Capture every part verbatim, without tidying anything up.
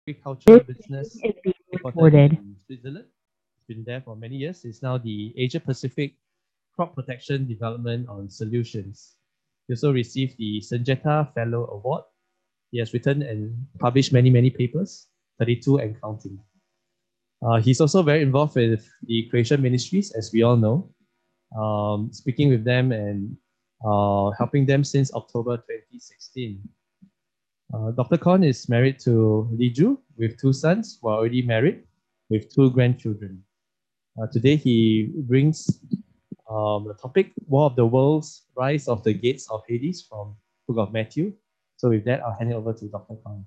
agriculture This business meeting is being headquartered recorded. in Switzerland. It's been there for many years. It's now the Asia Pacific Crop Protection Development on Solutions. He also received the Sanjeta Fellow Award. He has written and published many, many papers, thirty-two and counting. Uh, he's also very involved with the Creation Ministries, as we all know, um, speaking with them and uh, helping them since October twenty sixteen. Uh, Doctor Korn is married to Li Ju with two sons who are already married with two grandchildren. Uh, today he brings um, the topic War of the Worlds, Rise of the Gates of Hades from Book of Matthew. So with that, I'll hand it over to Doctor Korn.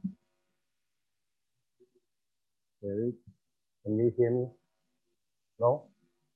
Eric, can you hear me? No?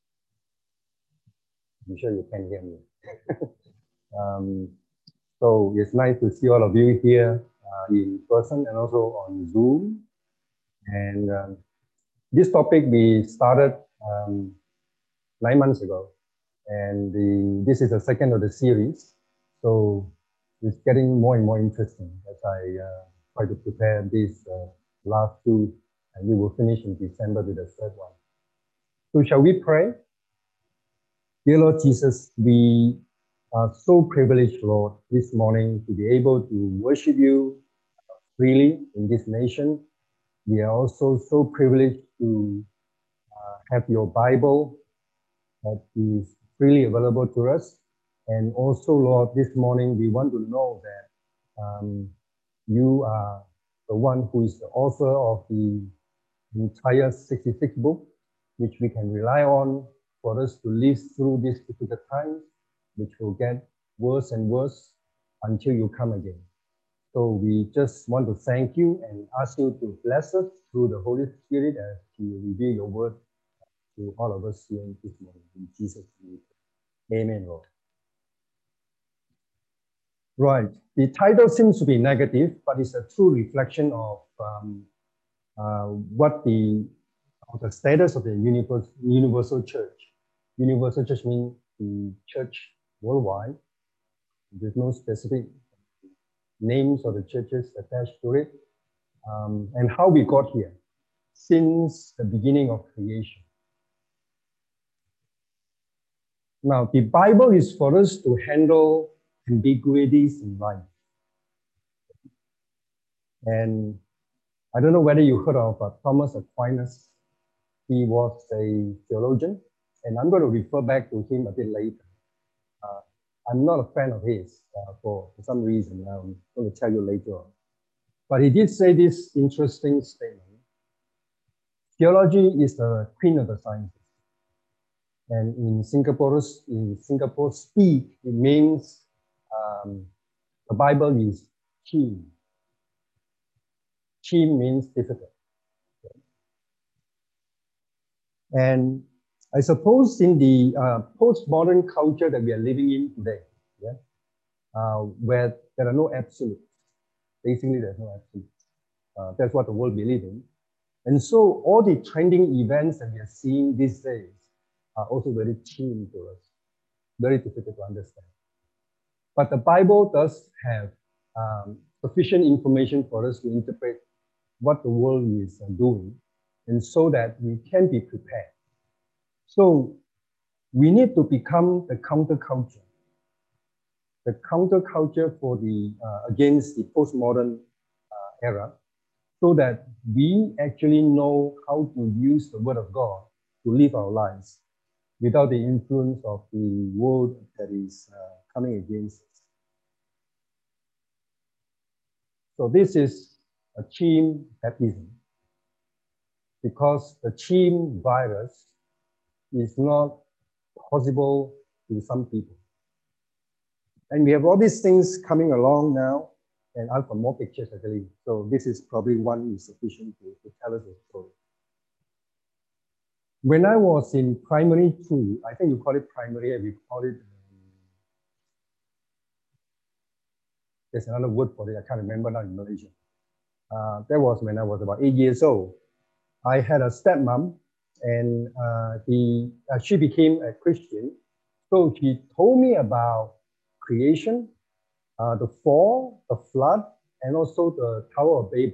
I'm sure you can hear me. um, so it's nice to see all of you here uh, in person and also on Zoom. And um, this topic we started um, nine months ago, and the, this is the second of the series. So it's getting more and more interesting as I uh, try to prepare these uh, last two, and we will finish in December with the third one. So shall we pray? Dear Lord Jesus, we are so privileged, Lord, this morning to be able to worship you freely in this nation. We are also so privileged to uh, have your Bible that is freely available to us. And also, Lord, this morning we want to know that um, you are the one who is the author of the entire sixty-six book, which we can rely on for us to live through these difficult times, which will get worse and worse until you come again. So we just want to thank you and ask you to bless us through the Holy Spirit as you reveal your word to all of us here this morning. In Jesus' name. Amen, Lord. Right. The title seems to be negative, but it's a true reflection of um, uh, what the, of the status of the universal, universal church. Universal church means the church worldwide. There's no specific names of the churches attached to it. Um, and how we got here since the beginning of creation. Now, the Bible is for us to handle ambiguities in life. And I don't know whether you heard of uh, Thomas Aquinas. He was a theologian, and I'm going to refer back to him a bit later. Uh, I'm not a fan of his uh, for, for some reason. I'm going to tell you later on. But he did say this interesting statement. Theology is the queen of the sciences. And in Singapore, in Singapore speak, it means um, the Bible is chim. Chim means difficult. And I suppose in the uh, postmodern culture that we are living in today, yeah, uh, where there are no absolutes, basically there's no absolutes. Uh, that's what the world we live in. And so all the trending events that we are seeing these days are also very chim to us, very difficult to understand. But the Bible does have um, sufficient information for us to interpret what the world is uh, doing, and so that we can be prepared. So we need to become the counterculture, the counterculture for the uh, against the postmodern uh, era, so that we actually know how to use the Word of God to live our lives without the influence of the world that is uh, coming against us. So this is a chim baptism, because the chim virus is not possible to some people. And we have all these things coming along now, and I've got more pictures actually. So this is probably one is sufficient to, to tell us a story. When I was in primary two, I think you call it primary, and we call it, um, there's another word for it, I can't remember now in Malaysia. Uh, that was when I was about eight years old. I had a stepmom, and uh, he, uh, she became a Christian. So she told me about creation, uh, the fall, the flood, and also the Tower of Babel.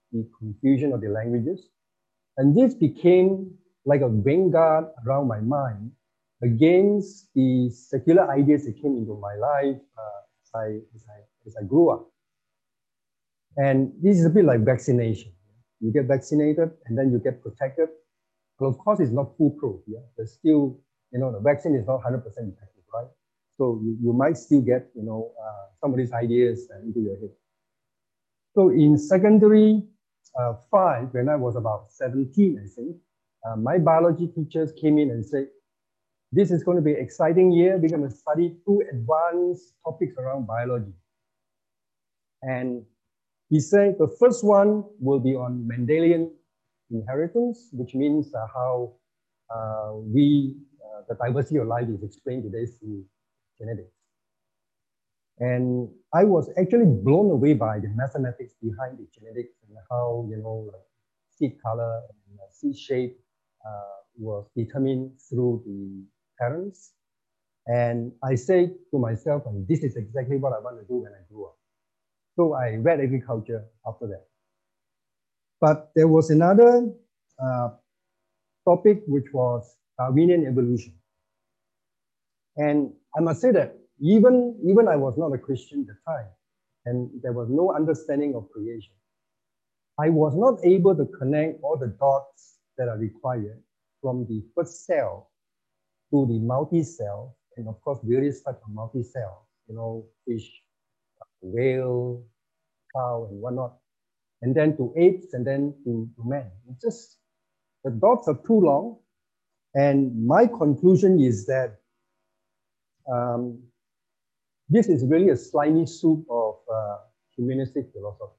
the confusion of the languages. And this became like a vanguard around my mind against the secular ideas that came into my life uh, as, I, as, I, as I grew up. And this is a bit like vaccination. You get vaccinated and then you get protected. But of course, it's not foolproof. Yeah? There's still, you know, the vaccine is not one hundred percent effective, right? So you, you might still get, you know, uh, some of these ideas uh, into your head. So in secondary uh, five, when I was about seventeen, I think, uh, my biology teachers came in and said, this is going to be an exciting year. We're going to study two advanced topics around biology. And he said the first one will be on Mendelian inheritance, which means uh, how uh, we, uh, the diversity of life is explained today through genetics. And I was actually blown away by the mathematics behind the genetics and how, you know, like seed color and uh, seed shape uh, was determined through the parents. And I say to myself, and this is exactly what I want to do when I grew up. So I read agriculture after that. But there was another uh, topic, which was Darwinian evolution. And I must say that even, even I was not a Christian at the time, and there was no understanding of creation. I was not able to connect all the dots that are required from the first cell to the multi-cell, and of course, various types of multi-cell, you know, fish, whale, cow, and whatnot, and then to apes, and then to, to man. It's just, the dots are too long, and my conclusion is that um, this is really a slimy soup of uh, humanistic philosophy.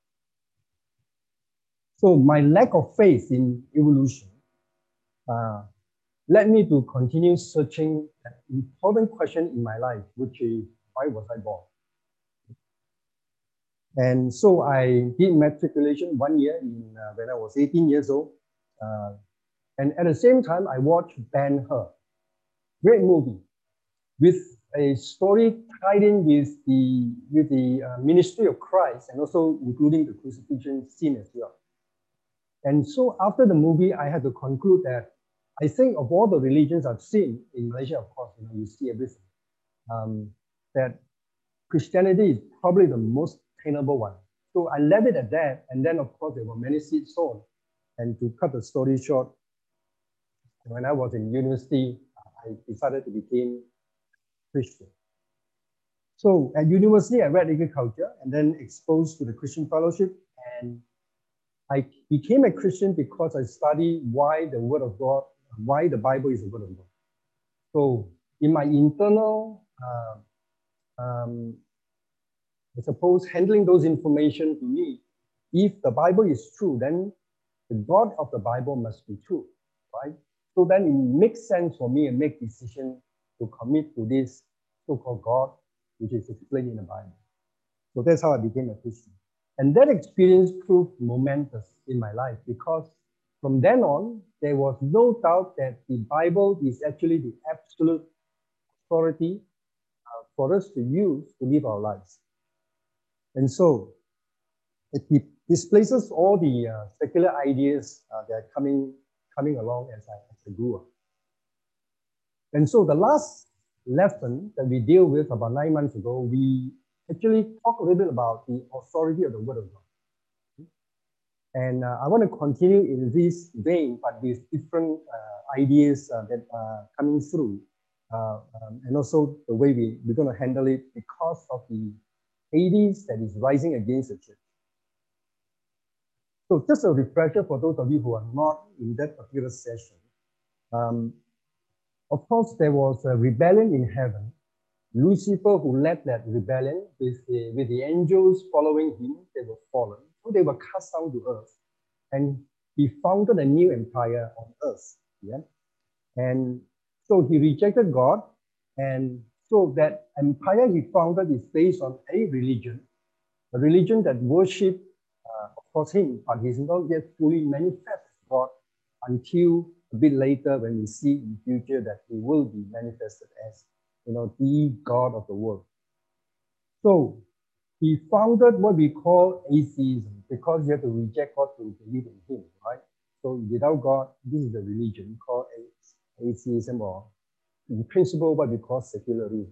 So my lack of faith in evolution uh, led me to continue searching an important question in my life, which is, why was I born? And so I did matriculation one year in, uh, when I was eighteen years old. Uh, and at the same time, I watched Ben-Hur, great movie, with a story tied in with the, with the uh, ministry of Christ, and also including the crucifixion scene as well. And so after the movie, I had to conclude that I think of all the religions I've seen in Malaysia, of course, you know, you see everything, um, that Christianity is probably the most attainable one. So I left it at that. And then, of course, there were many seeds sown. And to cut the story short, when I was in university, I decided to become Christian. So at university, I read agriculture and then exposed to the Christian fellowship. And I became a Christian because I studied why the Word of God, why the Bible is the Word of God. So in my internal, uh, um, I suppose, handling those information to me, if the Bible is true, then the God of the Bible must be true, right? So then it makes sense for me and make decision to commit to this so-called God, which is explained in the Bible. So that's how I became a Christian. And that experience proved momentous in my life because from then on, there was no doubt that the Bible is actually the absolute authority uh, for us to use to live our lives. And so it displaces all the uh, secular ideas uh, that are coming, coming along as I, as I grew up. And so the last lesson that we deal with about nine months ago, we actually talk a little bit about the authority of the Word of God. And uh, I want to continue in this vein, but with different uh, ideas uh, that are coming through, uh, um, and also the way we, we're going to handle it because of the Hades that is rising against the church. So just a refresher for those of you who are not in that particular session. Um, of course, there was a rebellion in heaven. Lucifer, who led that rebellion with the, with the angels following him, they were fallen. So they were cast down to earth. And he founded a new empire on earth. Yeah? And so he rejected God. And so that empire he founded is based on a religion, a religion that worships, uh, of course, him, but he's not yet fully manifest God until a bit later when we see in the future that he will be manifested as, you know, the God of the world. So he founded what we call atheism because you have to reject God to believe in him, right? So without God, this is the religion called atheism, or in principle what we call secularism.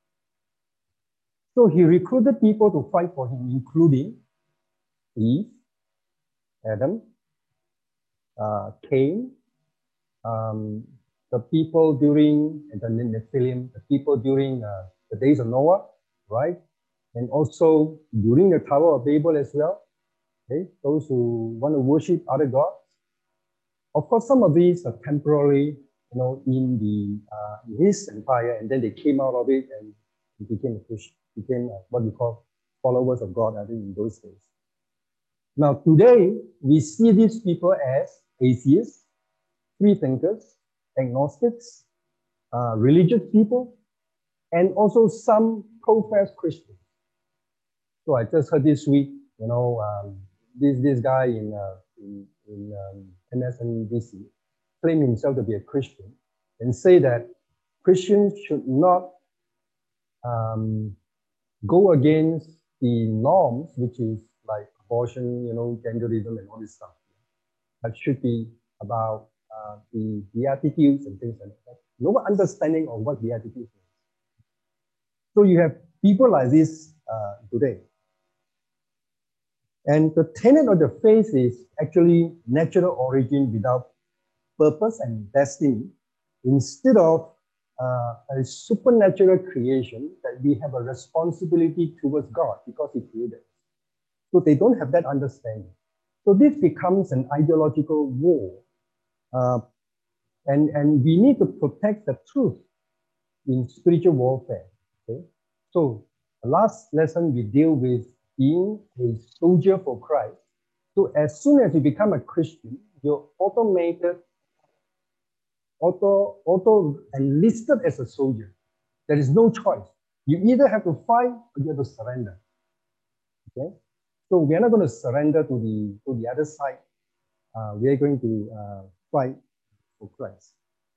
So he recruited people to fight for him, including Eve, Adam, uh, Cain, um, the people during the Nephilim, the people during uh, the days of Noah, right? And also during the Tower of Babel as well, okay? Those who want to worship other gods. Of course, some of these are temporary, you know, in the uh, in his empire, and then they came out of it and became a Christian, became uh, what we call followers of God, I think, in those days. Now, today, we see these people as atheists, free thinkers, agnostics, uh, religious people, and also some professed Christians. So I just heard this week, you know, um, this this guy in uh, in, in um, M S N B C claim himself to be a Christian and say that Christians should not um, go against the norms, which is like abortion, you know, genderism and all this stuff. That should be about uh, the beatitudes and things like that. No understanding of what beatitudes is. So you have people like this uh, today. And the tenet of the faith is actually natural origin without purpose and destiny, instead of uh, a supernatural creation that we have a responsibility towards God because he created us. So they don't have that understanding. So this becomes an ideological war. Uh, and, and we need to protect the truth in spiritual warfare. Okay? So the last lesson we deal with being a soldier for Christ. So as soon as you become a Christian, you're automated, auto, auto enlisted as a soldier. There is no choice. You either have to fight or you have to surrender. Okay? So we are not going to surrender to the to the other side. Uh, we are going to uh, fight for Christ.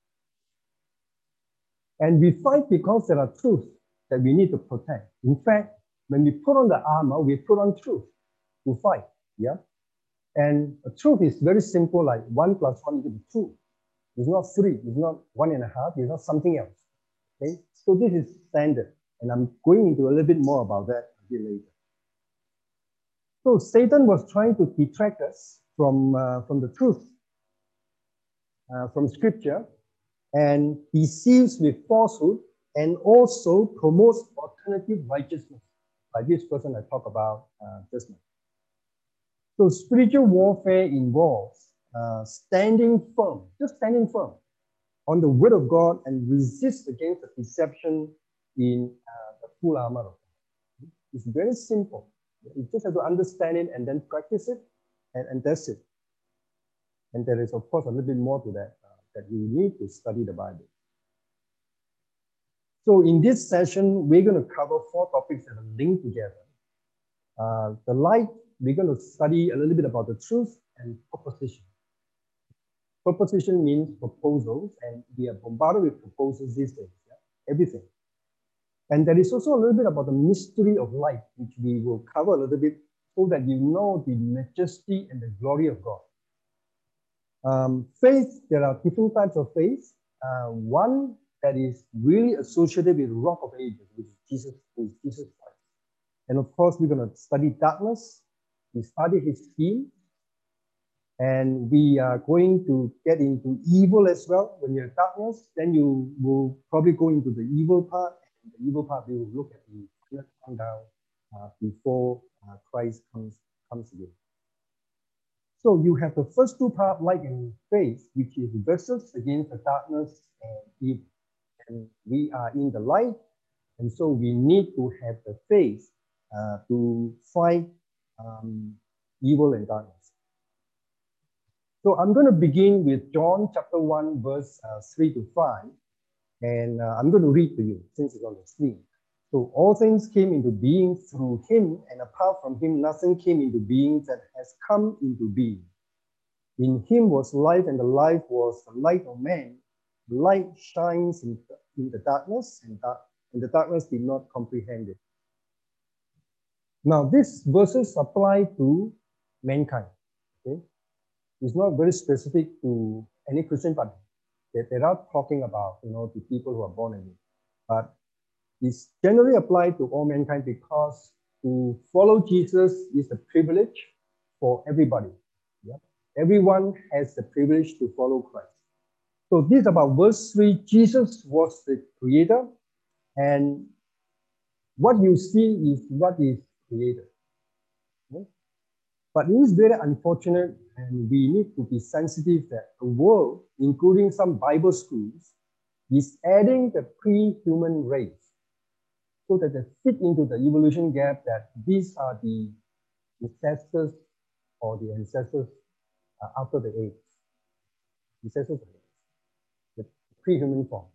And we fight because there are truths that we need to protect. In fact, when we put on the armor, we put on truth to fight. Yeah. And the truth is very simple, like one plus one equals two. It's not three, it's not one and a half, it's not something else. Okay. So this is standard. And I'm going into a little bit more about that a bit later. So Satan was trying to detract us from, uh, from the truth, uh, from scripture, and deceives with falsehood, and also promotes alternative righteousness, like this person I talked about uh, just now. So spiritual warfare involves uh, standing firm, just standing firm on the word of God and resist against the deception in uh, the full armor of God. It's very simple. You just have to understand it and then practice it, and, and that's it. And there is, of course, a little bit more to that, uh, that you need to study the Bible. So in this session, we're going to cover four topics that are linked together. Uh, the light, we're going to study a little bit about the truth and proposition. Proposition means proposals, and we are bombarded with proposals these days, yeah? Everything. And there is also a little bit about the mystery of light, which we will cover a little bit so that you know the majesty and the glory of God. Um, faith, there are different types of faith. Uh, one that is really associated with Rock of Ages, which is Jesus, which is Jesus Christ. And of course, we're going to study darkness. We study his scheme. And we are going to get into evil as well. When you're in darkness, then you will probably go into the evil part. And the evil part, we will look at the final countdown uh, before uh, Christ comes, comes again. So you have the first two parts, light and faith, which is versus against the darkness and evil. And we are in the light, and so we need to have the faith uh, to fight um, evil and darkness. So I'm going to begin with John chapter one, verse uh, three to five, and uh, I'm going to read to you since it's on the screen. So all things came into being through him, and apart from him, nothing came into being that has come into being. In him was life, and the life was the light of man. The light shines in, in the darkness, and, dark, and the darkness did not comprehend it. Now, these verses apply to mankind. Okay? It's not very specific to any Christian, but they, they are talking about, you know, the people who are born again. But it's generally applied to all mankind because to follow Jesus is a privilege for everybody. Yeah? Everyone has the privilege to follow Christ. So this is about verse three. Jesus was the creator, and what you see is what is created. Okay? But it is very unfortunate, and we need to be sensitive that the world, including some Bible schools, is adding the pre-human race so that they fit into the evolution gap that these are the ancestors or the ancestors uh, after the apes. Ancestors of the pre-human form.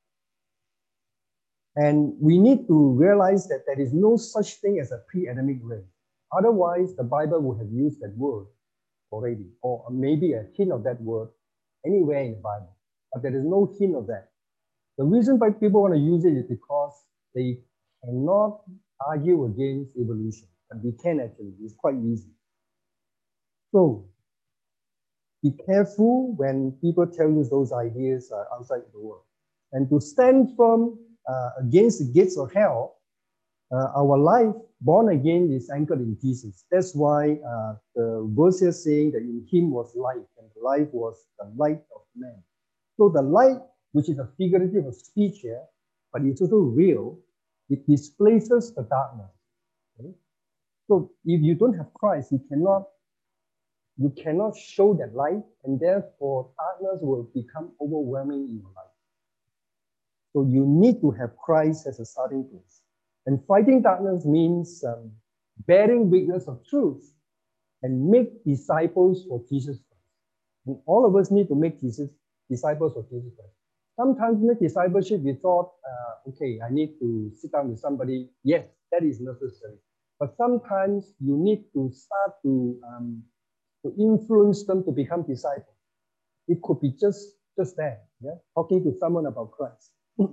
And we need to realize that there is no such thing as a pre-Adamic race. Otherwise, the Bible would have used that word already, or maybe a hint of that word anywhere in the Bible. But there is no hint of that. The reason why people want to use it is because they cannot argue against evolution. But we can actually, it's quite easy. So be careful when people tell you those ideas are outside the world. And to stand firm uh, against the gates of hell, uh, our life born again is anchored in Jesus. That's why uh, the verse is saying that in him was life, and the life was the light of man. So the light, which is a figurative of speech here, but it's also real, it displaces the darkness. Okay? So if you don't have Christ, you cannot, you cannot show that light, and therefore darkness will become overwhelming in your life. So you need to have Christ as a starting place. And fighting darkness means um, bearing witness of truth and make disciples for Jesus Christ. And all of us need to make Jesus disciples of Jesus Christ. Sometimes in the discipleship, we thought, uh, okay, I need to sit down with somebody. Yes, that is necessary. But sometimes you need to start to, um, to influence them to become disciples. It could be just, just that, yeah? Talking to someone about Christ.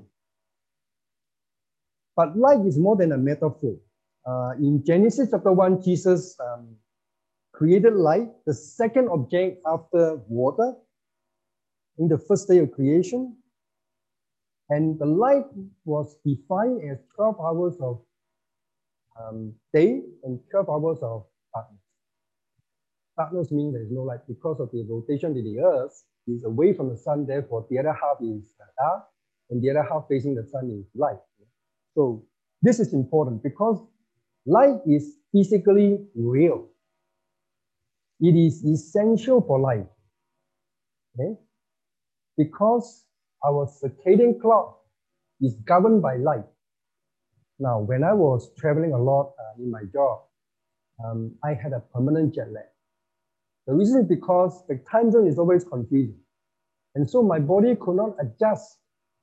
But light is more than a metaphor. Uh, in Genesis chapter one, Jesus um, created light, the second object after water, in the first day of creation. And the light was defined as twelve hours of um, day and twelve hours of darkness. Darkness means there is no light because of the rotation of the earth is away from the sun, therefore the other half is dark, and the other half facing the sun is light. So this is important because light is physically real. It is essential for life. Okay? Because our circadian clock is governed by light. Now, when I was traveling a lot uh, in my job, um, I had a permanent jet lag. The reason is because the time zone is always confusing. And so my body could not adjust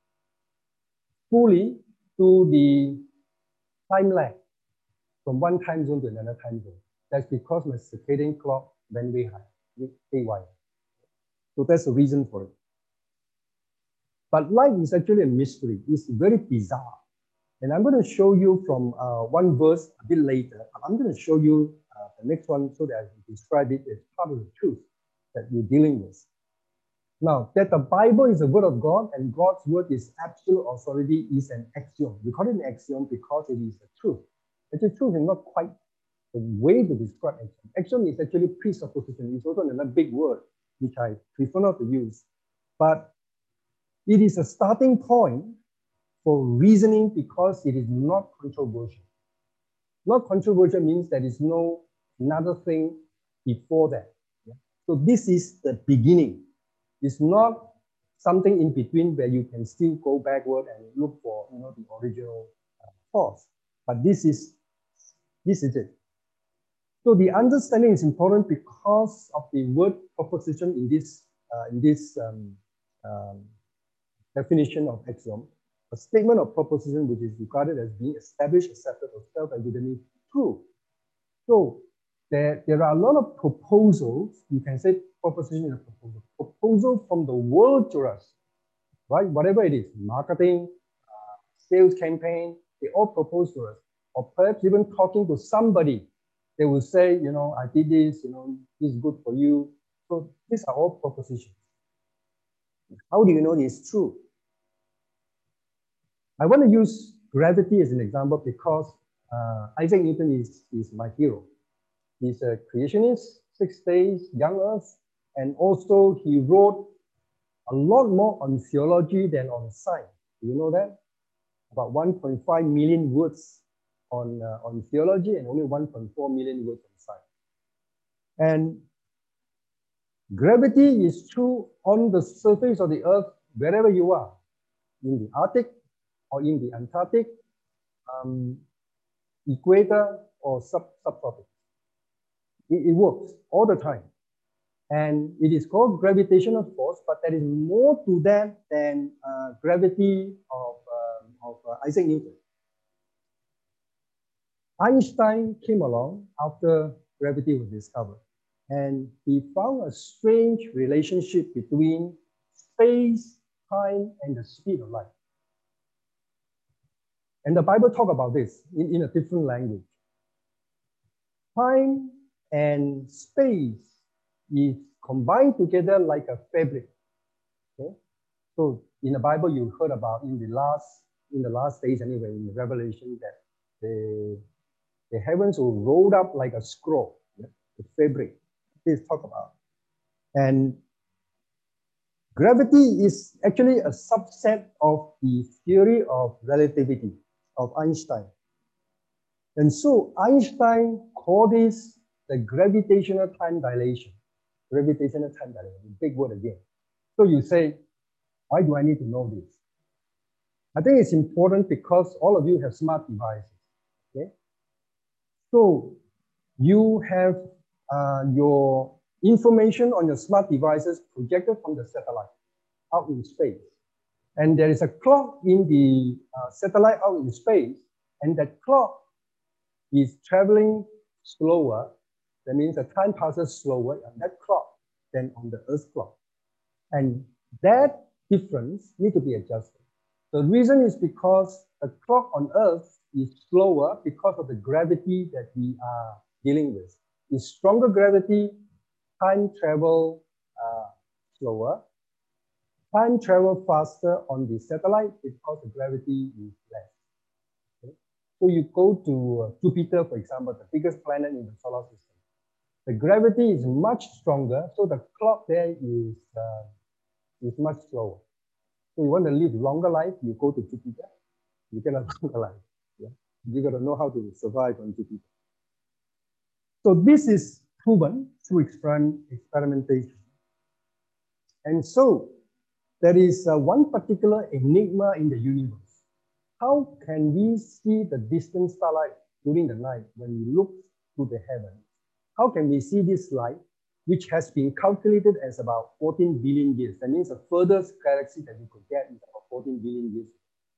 fully to the time lag from one time zone to another time zone. That's because my circadian clock went way high, way wide. So that's the reason for it. But light is actually a mystery. It's very bizarre. And I'm going to show you from uh, one verse a bit later. I'm going to show you uh, the next one so that I can describe it as part of the truth that we're dealing with. Now, that the Bible is the word of God and God's word is absolute authority is an axiom. We call it an axiom because it is the truth. Actually, truth is not quite the way to describe axiom. Axiom is actually presupposition. It's also another big word, which I prefer not to use. But it is a starting point for reasoning because it is not controversial. Not controversial means there is no another thing before that. Yeah? So this is the beginning. It's not something in between where you can still go backward and look for, you know, the original uh, cause. But this is, this is it. So the understanding is important because of the word proposition in this, uh, in this um, um, definition of axiom. A statement of proposition which is regarded as being established, accepted, or self-evidently true. So there, there are a lot of proposals. You can say proposition is a proposal. Proposal from the world to us, right? Whatever it is, marketing, uh, sales campaign, they all propose to us. or perhaps even talking to somebody, they will say, you know, I did this, you know, this is good for you. So these are all propositions. How do you know it's true? I want to use gravity as an example because uh, Isaac Newton is, is my hero. He's a creationist, six days, young earth, and also he wrote a lot more on theology than on science. Do you know that? About one point five million words on, uh, on theology and only one point four million words on science. And gravity is true on the surface of the earth, wherever you are, in the Arctic or in the Antarctic, um, equator or sub subtropics. It, it works all the time. And it is called gravitational force, but there is more to that than uh, gravity of, uh, of uh, Isaac Newton. Einstein came along after gravity was discovered, and he found a strange relationship between space, time, and the speed of light. And the Bible talks about this in, in a different language. Time and space is combined together like a fabric. Okay? So in the Bible, you heard about in the last in the last days anyway, in the Revelation, that the, the heavens will roll up like a scroll, yeah? The fabric. This talk about. And gravity is actually a subset of the theory of relativity of Einstein. And so Einstein called this the gravitational time dilation. Gravitational time dilation, big word again. So you say, why do I need to know this? I think it's important because all of you have smart devices, okay? So you have uh, your information on your smart devices projected from the satellite out in space. And there is a clock in the uh, satellite out in space, and that clock is traveling slower. That means the time passes slower on that clock than on the Earth clock. And that difference needs to be adjusted. The reason is because the clock on Earth is slower because of the gravity that we are dealing with. With stronger gravity, time travel uh, slower. Time travel faster on the satellite because the gravity is less. Okay? So you go to uh, Jupiter, for example, the biggest planet in the solar system. The gravity is much stronger, so the clock there is, uh, is much slower. So you want to live longer life, you go to Jupiter, you get a longer life. Yeah? You got to know how to survive on Jupiter. So this is proven through experiment, experimentation. And so there is uh, one particular enigma in the universe. How can we see the distant starlight during the night when we look to the heaven? How can we see this light, which has been calculated as about fourteen billion years? That means the furthest galaxy that we could get is about fourteen billion years.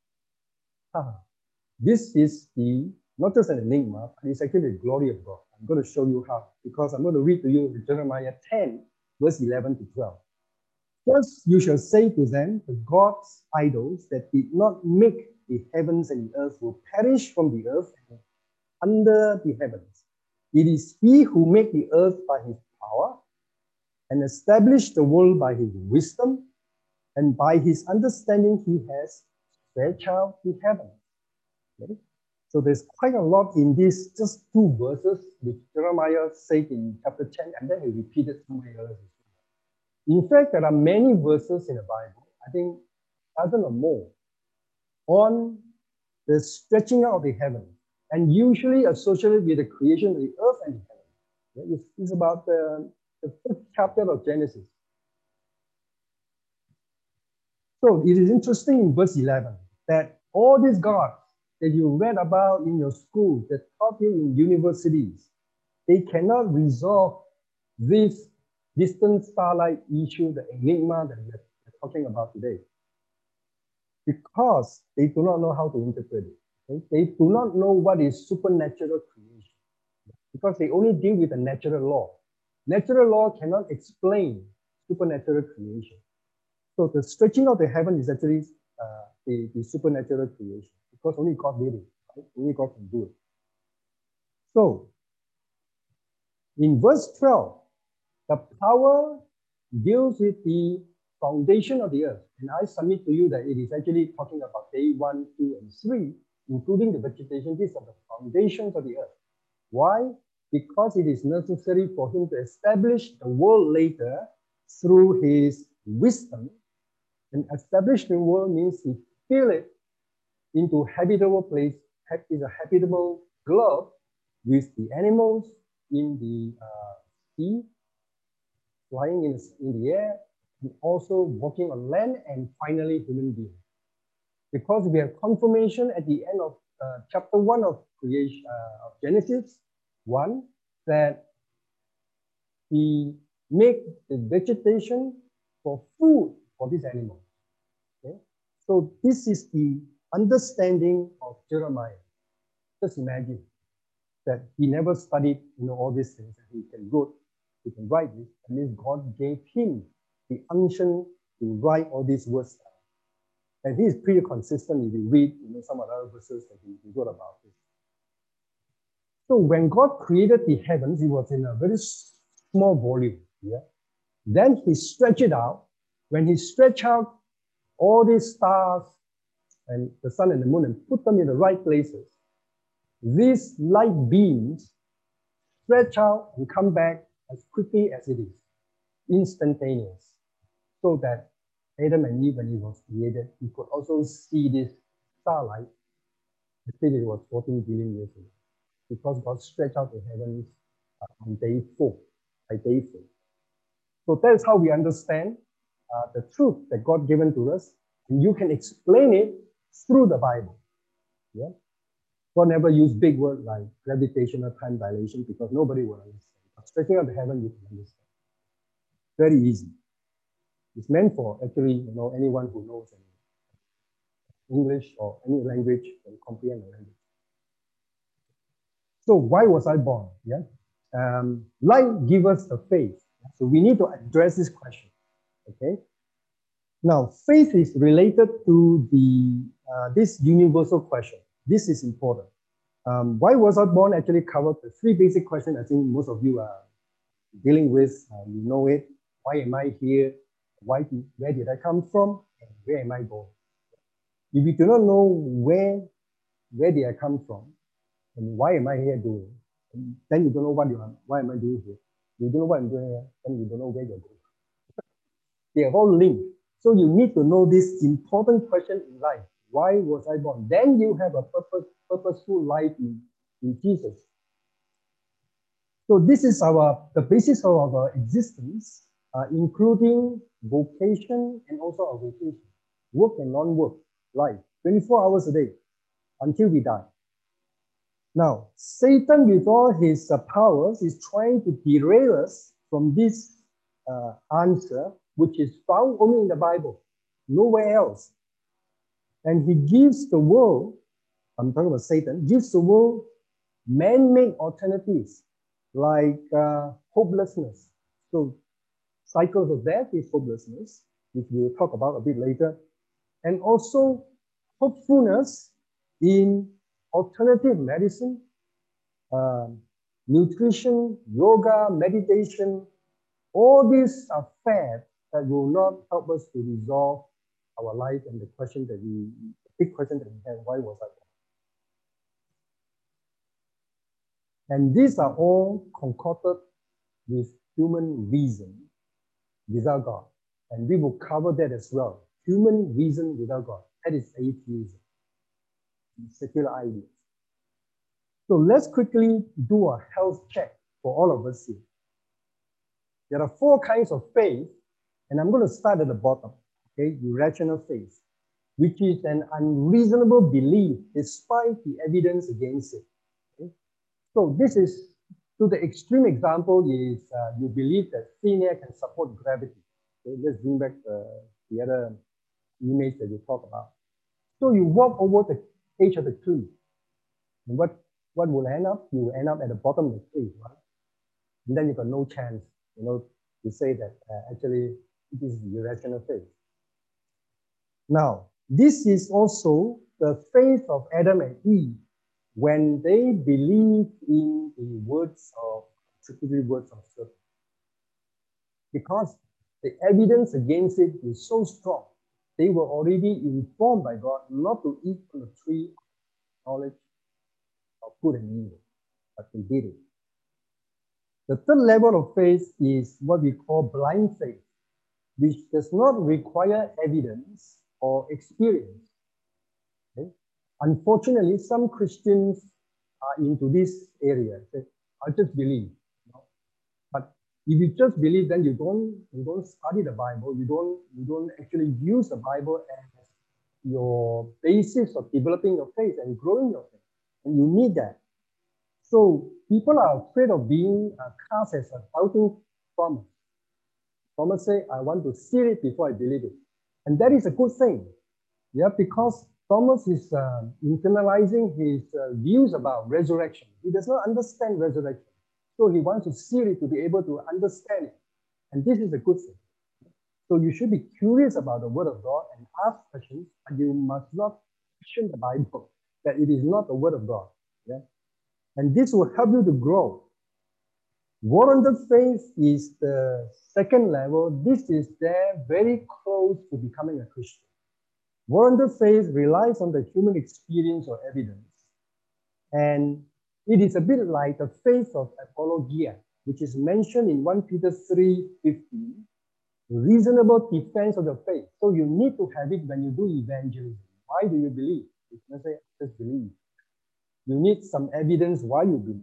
Ah, this is the, not just an enigma, but it's actually the glory of God. I'm going to show you how, because I'm going to read to you Jeremiah ten, verse eleven to twelve. First, you shall say to them, the gods, idols that did not make the heavens and the earth will perish from the earth and under the heavens. It is he who made the earth by his power and established the world by his wisdom, and by his understanding he has stretched out the heavens. Okay? So there's quite a lot in these just two verses, which Jeremiah said in chapter ten, and then he repeated somewhere else. In fact, there are many verses in the Bible, I think a dozen or more, on the stretching out of the heaven, and usually associated with the creation of the earth and the heaven. It's, it's about the, the fifth chapter of Genesis. So it is interesting in verse eleven that all these gods that you read about in your school, that taught you in universities, they cannot resolve this distant starlight issue, the enigma that we are talking about today, because they do not know how to interpret it. Okay? They do not know what is supernatural creation, because they only deal with the natural law. Natural law cannot explain supernatural creation. So the stretching of the heaven is actually uh, the, the supernatural creation, because only God did it. Right? Only God can do it. So, in verse twelve, the power deals with the foundation of the earth. And I submit to you that it is actually talking about day one, two, and three, including the vegetation. These are the foundations of the earth. Why? Because it is necessary for him to establish the world later through his wisdom. And establish the world means he fill it into habitable place, is a habitable globe with the animals in the uh, sea, flying in, in the air, and also walking on land, and finally human beings. Because we have confirmation at the end of uh, chapter one of creation uh, of Genesis one that he make the vegetation for food for these animals. Okay, so this is the understanding of Jeremiah. Just imagine that he never studied, you know, all these things, and he can go, he can write this. That means God gave him the unction to write all these words down. And he is pretty consistent if you read, you know, some of the other verses that he, he wrote about this. So when God created the heavens, it was in a very small volume. Yeah. Then he stretched it out. When he stretched out all these stars and the sun and the moon and put them in the right places, these light beams stretch out and come back as quickly as it is, instantaneous, so that Adam and Eve, when he was created, he could also see this starlight. I think it was fourteen billion years ago, because God stretched out the heavens uh, on day four, by day four. So that's how we understand uh, the truth that God given to us, and you can explain it through the Bible. Yeah, God never used big words like gravitational time dilation because nobody will understand. But stretching out the heaven, you can understand. Very easy. It's meant for actually, you know, anyone who knows English or any language can comprehend the language. So why was I born? Yeah, um, light gives us the faith. So we need to address this question. Okay. Now, faith is related to the uh, this universal question. This is important. Um, why was I born actually covered the three basic questions I think most of you are dealing with. Uh, you know it. Why am I here? Why did, where did I come from? And where am I going? If you do not know where, where did I come from and why am I here doing, then you don't know what you are, why am I doing here? You don't know what I'm doing here, then you don't know where you're going. They are all linked. So you need to know this important question in life. Why was I born? Then you have a purpose, purposeful life in, in Jesus. So this is our the basis of our existence, uh, including vocation and also our vocation, work and non-work life, twenty-four hours a day until we die. Now, Satan, with all his uh, powers, is trying to derail us from this uh, answer, which is found only in the Bible, nowhere else. And he gives the world, I'm talking about Satan, gives the world man-made alternatives like uh, hopelessness. So cycles of death is hopelessness, which we'll talk about a bit later. And also hopefulness in alternative medicine, uh, nutrition, yoga, meditation. All these are fads that will not help us to resolve our life and the question that we, the big question that we have, why was I born? And these are all concocted with human reason without God. And we will cover that as well. Human reason without God. That is atheism, secular ideas. So let's quickly do a health check for all of us here. There are four kinds of faith, and I'm going to start at the bottom, okay? Irrational faith, which is an unreasonable belief despite the evidence against it. Okay? So this is, to the extreme example is uh, you believe that thin air can support gravity. Okay? Let's bring back the, the other image that you talk about. So you walk over the edge of the tree, and what, what will end up? You will end up at the bottom of the tree, right? And then you got no chance, you know, to say that uh, actually it is irrational faith. Now, this is also the faith of Adam and Eve when they believe in the words of, particularly words of serpent. Because the evidence against it is so strong, they were already informed by God not to eat from the tree of knowledge of good and evil, but they did it. The third level of faith is what we call blind faith, which does not require evidence or experience. Okay? Unfortunately, some Christians are into this area. Say, I just believe. You know? But if you just believe, then you don't you don't study the Bible. You don't you don't actually use the Bible as your basis of developing your faith and growing your faith. And you need that. So people are afraid of being uh, cast as a doubting Thomas. Thomas say, I want to see it before I believe it. And that is a good thing. Yeah, because Thomas is uh, internalizing his uh, views about resurrection. He does not understand resurrection. So he wants to see it to be able to understand it. And this is a good thing. So you should be curious about the word of God and ask questions, but you must not question the Bible, that it is not the word of God. Yeah? And this will help you to grow. Warranted faith is the second level. This is there very close to becoming a Christian. Warranted faith relies on the human experience or evidence. And it is a bit like the faith of apologia, which is mentioned in First Peter three fifteen, reasonable defense of the faith. So you need to have it when you do evangelism. Why do you believe? You cannot say, just believe. You need some evidence why you believe.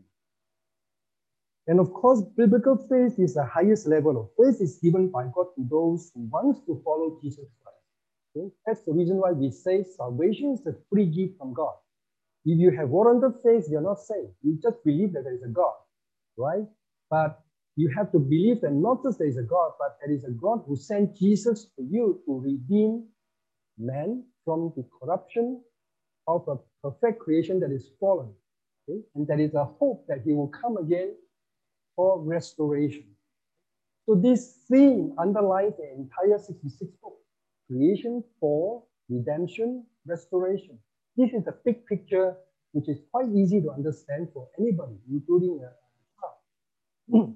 And of course, biblical faith is the highest level of faith is given by God to those who want to follow Jesus Christ. Okay? That's the reason why we say salvation is a free gift from God. If you have warranted faith, you're not saved. You just believe that there is a God, right? But you have to believe that not just there is a God, but there is a God who sent Jesus to you to redeem man from the corruption of a perfect creation that is fallen. Okay? And there is a hope that he will come again for restoration. So this theme underlies the entire sixty-six books. Creation, fall, redemption, restoration. This is a big picture which is quite easy to understand for anybody, including a child.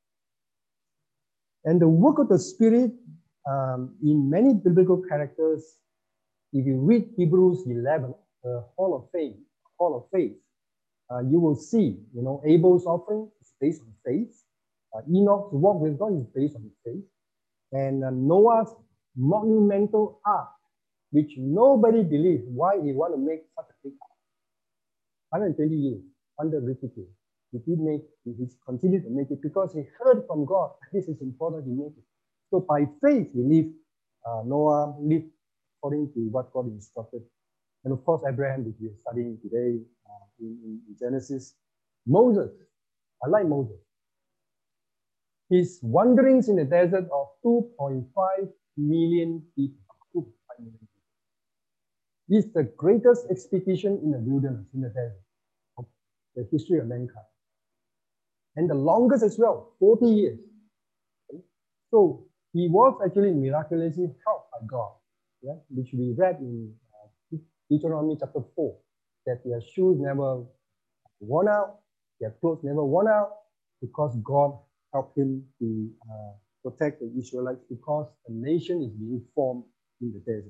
And the work of the Spirit um, in many biblical characters, if you read Hebrews eleven, the Hall of Faith, Hall of Faith, uh, you will see, you know, Abel's offering is based on faith. Uh, Enoch's walk with God is based on faith. And uh, Noah's monumental ark, which nobody believed why he want to make such a big ark. one hundred twenty years under ridicule. He did make, he continued to make it because he heard from God that this is important, he made it. So by faith, he lived, uh, Noah lived according to what God instructed. And of course, Abraham, which we are studying today uh, in, in Genesis. Moses, I like Moses. His wanderings in the desert of two point five million people. two point five million people. Is the greatest expedition in the wilderness, in the desert, of the history of mankind. And the longest as well, forty years. Okay? So he was actually miraculously helped by God, yeah? Which we read in uh, Deuteronomy chapter four, that their shoes never worn out, their clothes never worn out, because God helped him to uh, protect the Israelites, because the nation is being formed in the desert.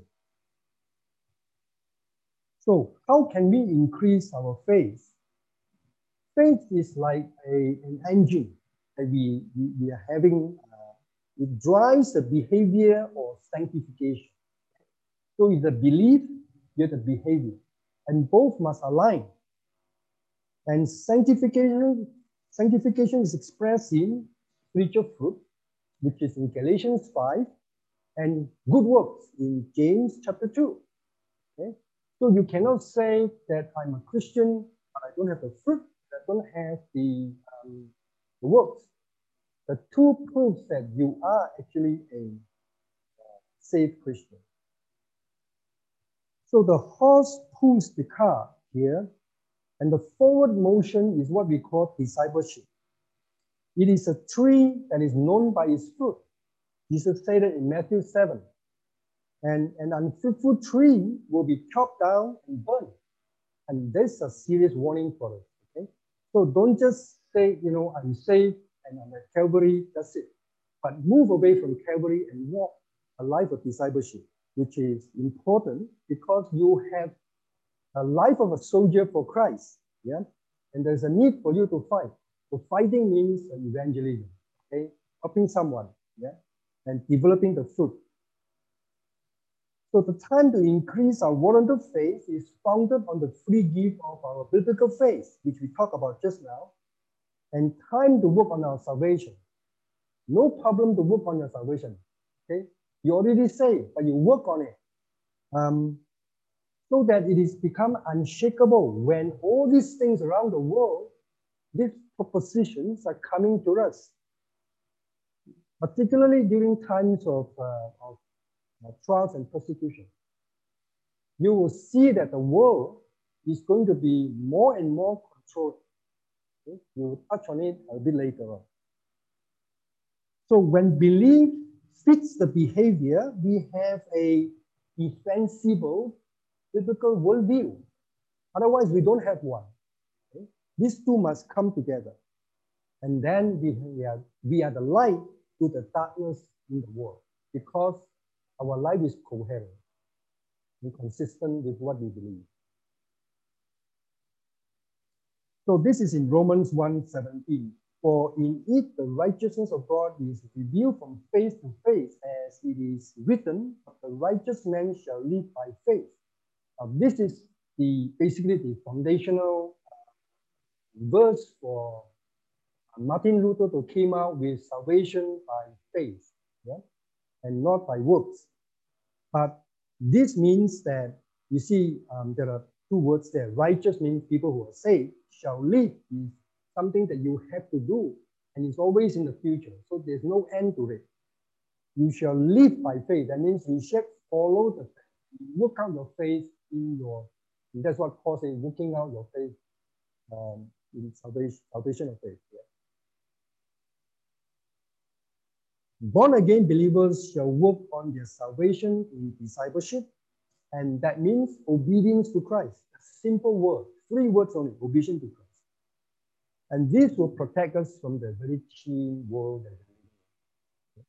So how can we increase our faith? Faith is like a, an engine that we, we, we are having. Uh, it drives the behavior or sanctification. So it's the belief, yet the behavior. And both must align. And sanctification, sanctification is expressed in spiritual fruit, which is in Galatians five, and good works in James chapter two. Okay? So you cannot say that I'm a Christian, but I don't have the fruit, I don't have the, um, the works. The two proves that you are actually a uh, saved Christian. So the horse pulls the cart here, and the forward motion is what we call discipleship. It is a tree that is known by its fruit. Jesus said it in Matthew seven. And an unfruitful tree will be chopped down and burned. And there's a serious warning for us, okay? So don't just say, you know, I'm saved and I'm at Calvary, that's it. But move away from Calvary and walk a life of discipleship, which is important because you have a life of a soldier for Christ, yeah? And there's a need for you to fight. So fighting means evangelism, okay? Helping someone, yeah? And developing the fruit. So the time to increase our warranted faith is founded on the free gift of our biblical faith, which we talked about just now, and time to work on our salvation. No problem to work on your salvation, okay? You already saved, but you work on it. Um, so that it is become unshakable when all these things around the world, these propositions are coming to us, particularly during times of, uh, of uh, trials and persecution. You will see that the world is going to be more and more controlled. Okay? We will touch on it a bit later on. So when belief fits the behavior, we have a defensible biblical worldview. Otherwise, we don't have one. Okay? These two must come together. And then we, we, are, we are the light to the darkness in the world because our life is coherent and consistent with what we believe. So this is in Romans one seventeen. For in it the righteousness of God is revealed from face to face, as it is written, the righteous man shall live by faith. Now, this is the basically the foundational verse for Martin Luther to came out with salvation by faith, yeah, and not by works. But this means that, you see, um, there are two words there. Righteous means people who are saved. Shall live is something that you have to do, and it's always in the future. So there's no end to it. You shall live by faith. That means you shall follow the faith. You work out your faith in your, and that's what Paul says, working out your faith um, in salvation, salvation of faith. Yeah. Born again believers shall work on their salvation in discipleship, and that means obedience to Christ. A simple word, three words only, obedience to Christ. And this will protect us from the very keen world that we live in.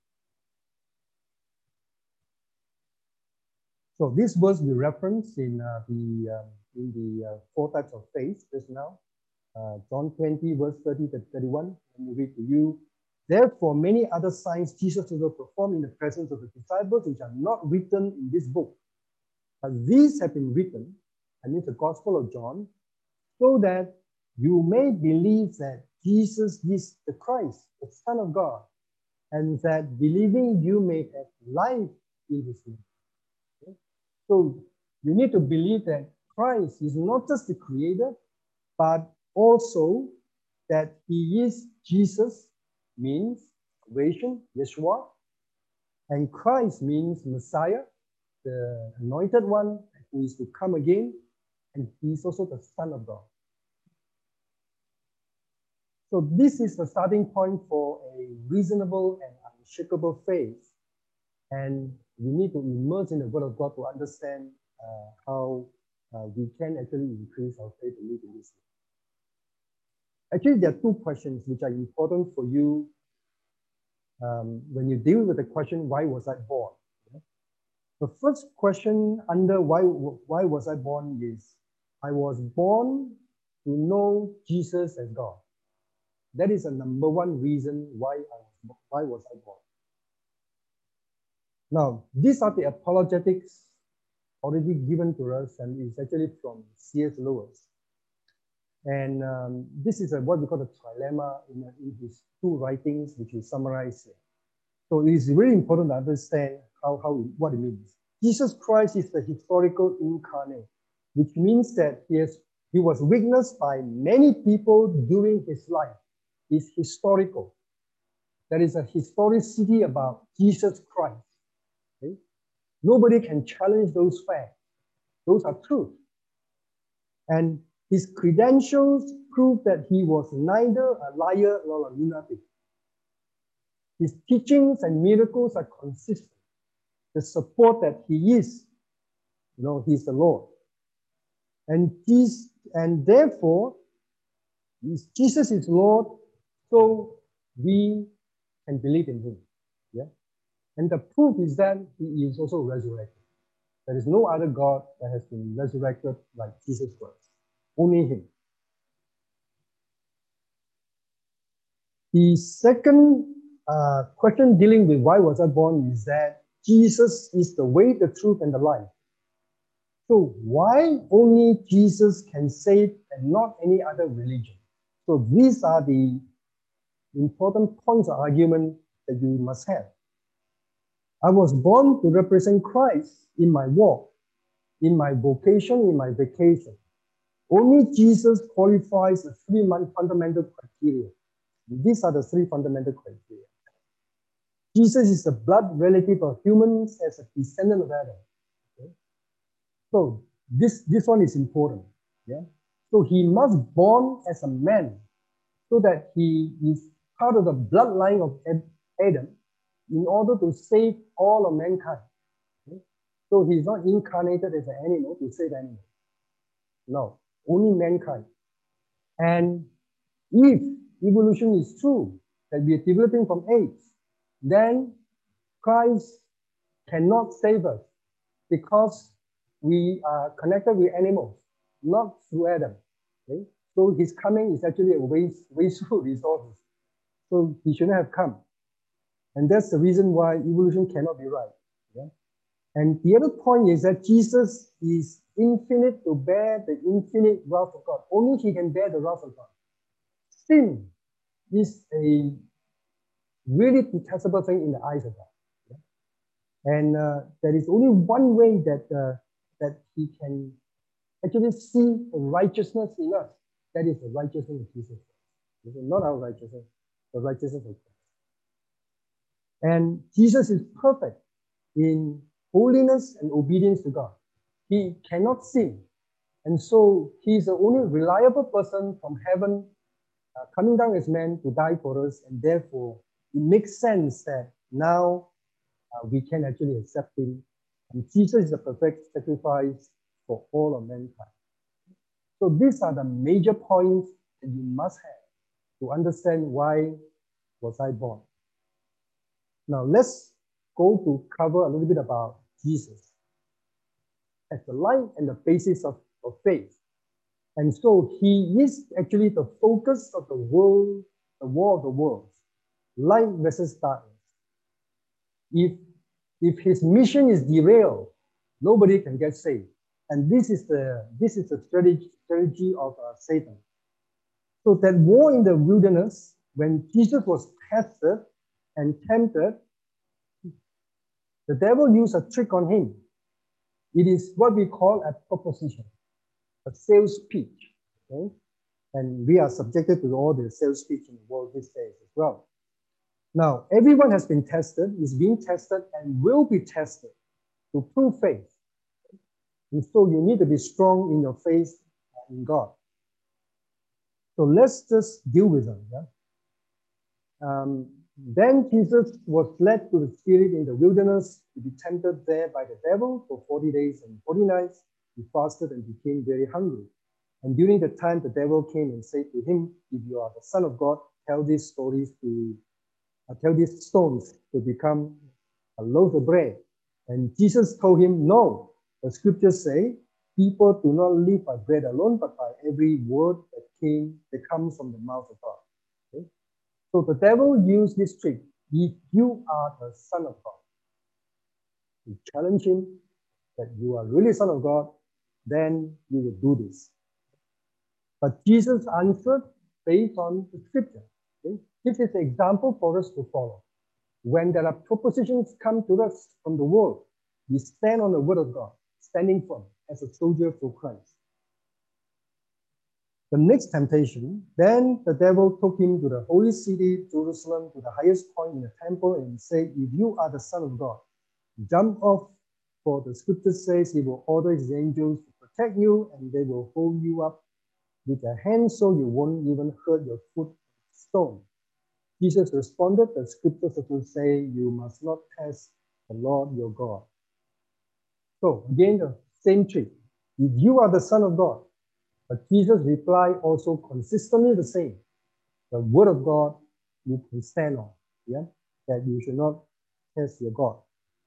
So this verse we reference in uh, the um, in the uh, four types of faith just now. Uh, John twenty, verse thirty to thirty-one. Let me read to you. Therefore, many other signs Jesus will perform in the presence of the disciples, which are not written in this book. But these have been written, and it's the Gospel of John, so that you may believe that Jesus is the Christ, the Son of God, and that believing you may have life in his name. Okay? So you need to believe that Christ is not just the creator, but also that he is Jesus, means salvation, Yeshua, and Christ means Messiah, the anointed one who is to come again, and he is also the Son of God. So this is the starting point for a reasonable and unshakable faith. And we need to immerse in the Word of God to understand uh, how uh, we can actually increase our faith and live in this way. Actually, there are two questions which are important for you um, when you deal with the question, why was I born? Okay? The first question under why, why was I born is, I was born to know Jesus as God. That is the number one reason why I was, why was I born. Now, these are the apologetics already given to us, and it's actually from C S Lewis. And um, this is a, what we call the trilemma in, in his two writings, which he summarized here. So it is really important to understand how, how what it means. Jesus Christ is the historical incarnate, which means that he, has, he was witnessed by many people during his life. Is historical. There is a historicity about Jesus Christ. Okay? Nobody can challenge those facts. Those are truth. And his credentials prove that he was neither a liar nor a lunatic. His teachings and miracles are consistent to support that he is, you know, he's the Lord. And, Jesus, and therefore, Jesus is Lord, so we can believe in him. Yeah? And the proof is that he is also resurrected. There is no other God that has been resurrected like Jesus was. Only him. The second uh, question dealing with why was I born is that Jesus is the way, the truth, and the life. So why only Jesus can save and not any other religion? So these are the important points of argument that you must have. I was born to represent Christ in my walk, in my vocation, in my vacation. Only Jesus qualifies the three fundamental criteria. These are the three fundamental criteria. Jesus is the blood relative of humans as a descendant of Adam. Okay? So this, this one is important. Yeah? So he must be born as a man so that he is part of the bloodline of Adam in order to save all of mankind. Okay? So he's not incarnated as an animal to save animals. No, only mankind. And if evolution is true, that we are developing from apes, then Christ cannot save us because we are connected with animals, not through Adam. Okay? So his coming is actually a waste, wasteful resources. So he shouldn't have come. And that's the reason why evolution cannot be right. Yeah? And the other point is that Jesus is infinite to bear the infinite wrath of God. Only he can bear the wrath of God. Sin is a really detestable thing in the eyes of God. Yeah? And uh, there is only one way that, uh, that he can actually see the righteousness in us. That is the righteousness of Jesus. This is not our righteousness, the righteousness of Christ. And Jesus is perfect in holiness and obedience to God. He cannot sin. And so he's the only reliable person from heaven uh, coming down as man to die for us. And therefore, it makes sense that now uh, we can actually accept him. And Jesus is the perfect sacrifice for all of mankind. So these are the major points that you must have to understand why was I born. Now let's go to cover a little bit about Jesus as the light and the basis of, of faith. And so he is actually the focus of the world, the war of the worlds, light versus darkness. If, if his mission is derailed, nobody can get saved. And this is the, this is the strategy, strategy of uh, Satan. So that war in the wilderness, when Jesus was tested and tempted, the devil used a trick on him. It is what we call a proposition, a sales pitch. Okay? And we are subjected to all the sales pitch in the world these days as well. Now, everyone has been tested, is being tested, and will be tested to prove faith. And so you need to be strong in your faith in God. So let's just deal with them. Yeah? Um, then Jesus was led to the Spirit in the wilderness to be tempted there by the devil for forty days and forty nights. He fasted and became very hungry. And during the time, the devil came and said to him, if you are the Son of God, tell these stories to, uh, tell these stones to become a loaf of bread. And Jesus told him, no, the scriptures say, people do not live by bread alone, but by every word that came, that comes from the mouth of God. Okay? So the devil used this trick. If you are the Son of God, you challenge him that you are really Son of God, then you will do this. But Jesus answered based on the scripture. Okay? This is an example for us to follow. When there are propositions come to us from the world, we stand on the word of God, standing firm as a soldier for Christ. The next temptation, then the devil took him to the holy city, Jerusalem, to the highest point in the temple, and said, if you are the Son of God, jump off, for the scripture says he will order his angels to protect you, and they will hold you up with their hands so you won't even hurt your foot stone. Jesus responded, the scriptures also say, you must not test the Lord your God. So again, the same trick. if you are the Son of God. But Jesus replied also consistently the same. The word of God you can stand on, yeah, that you should not test your God.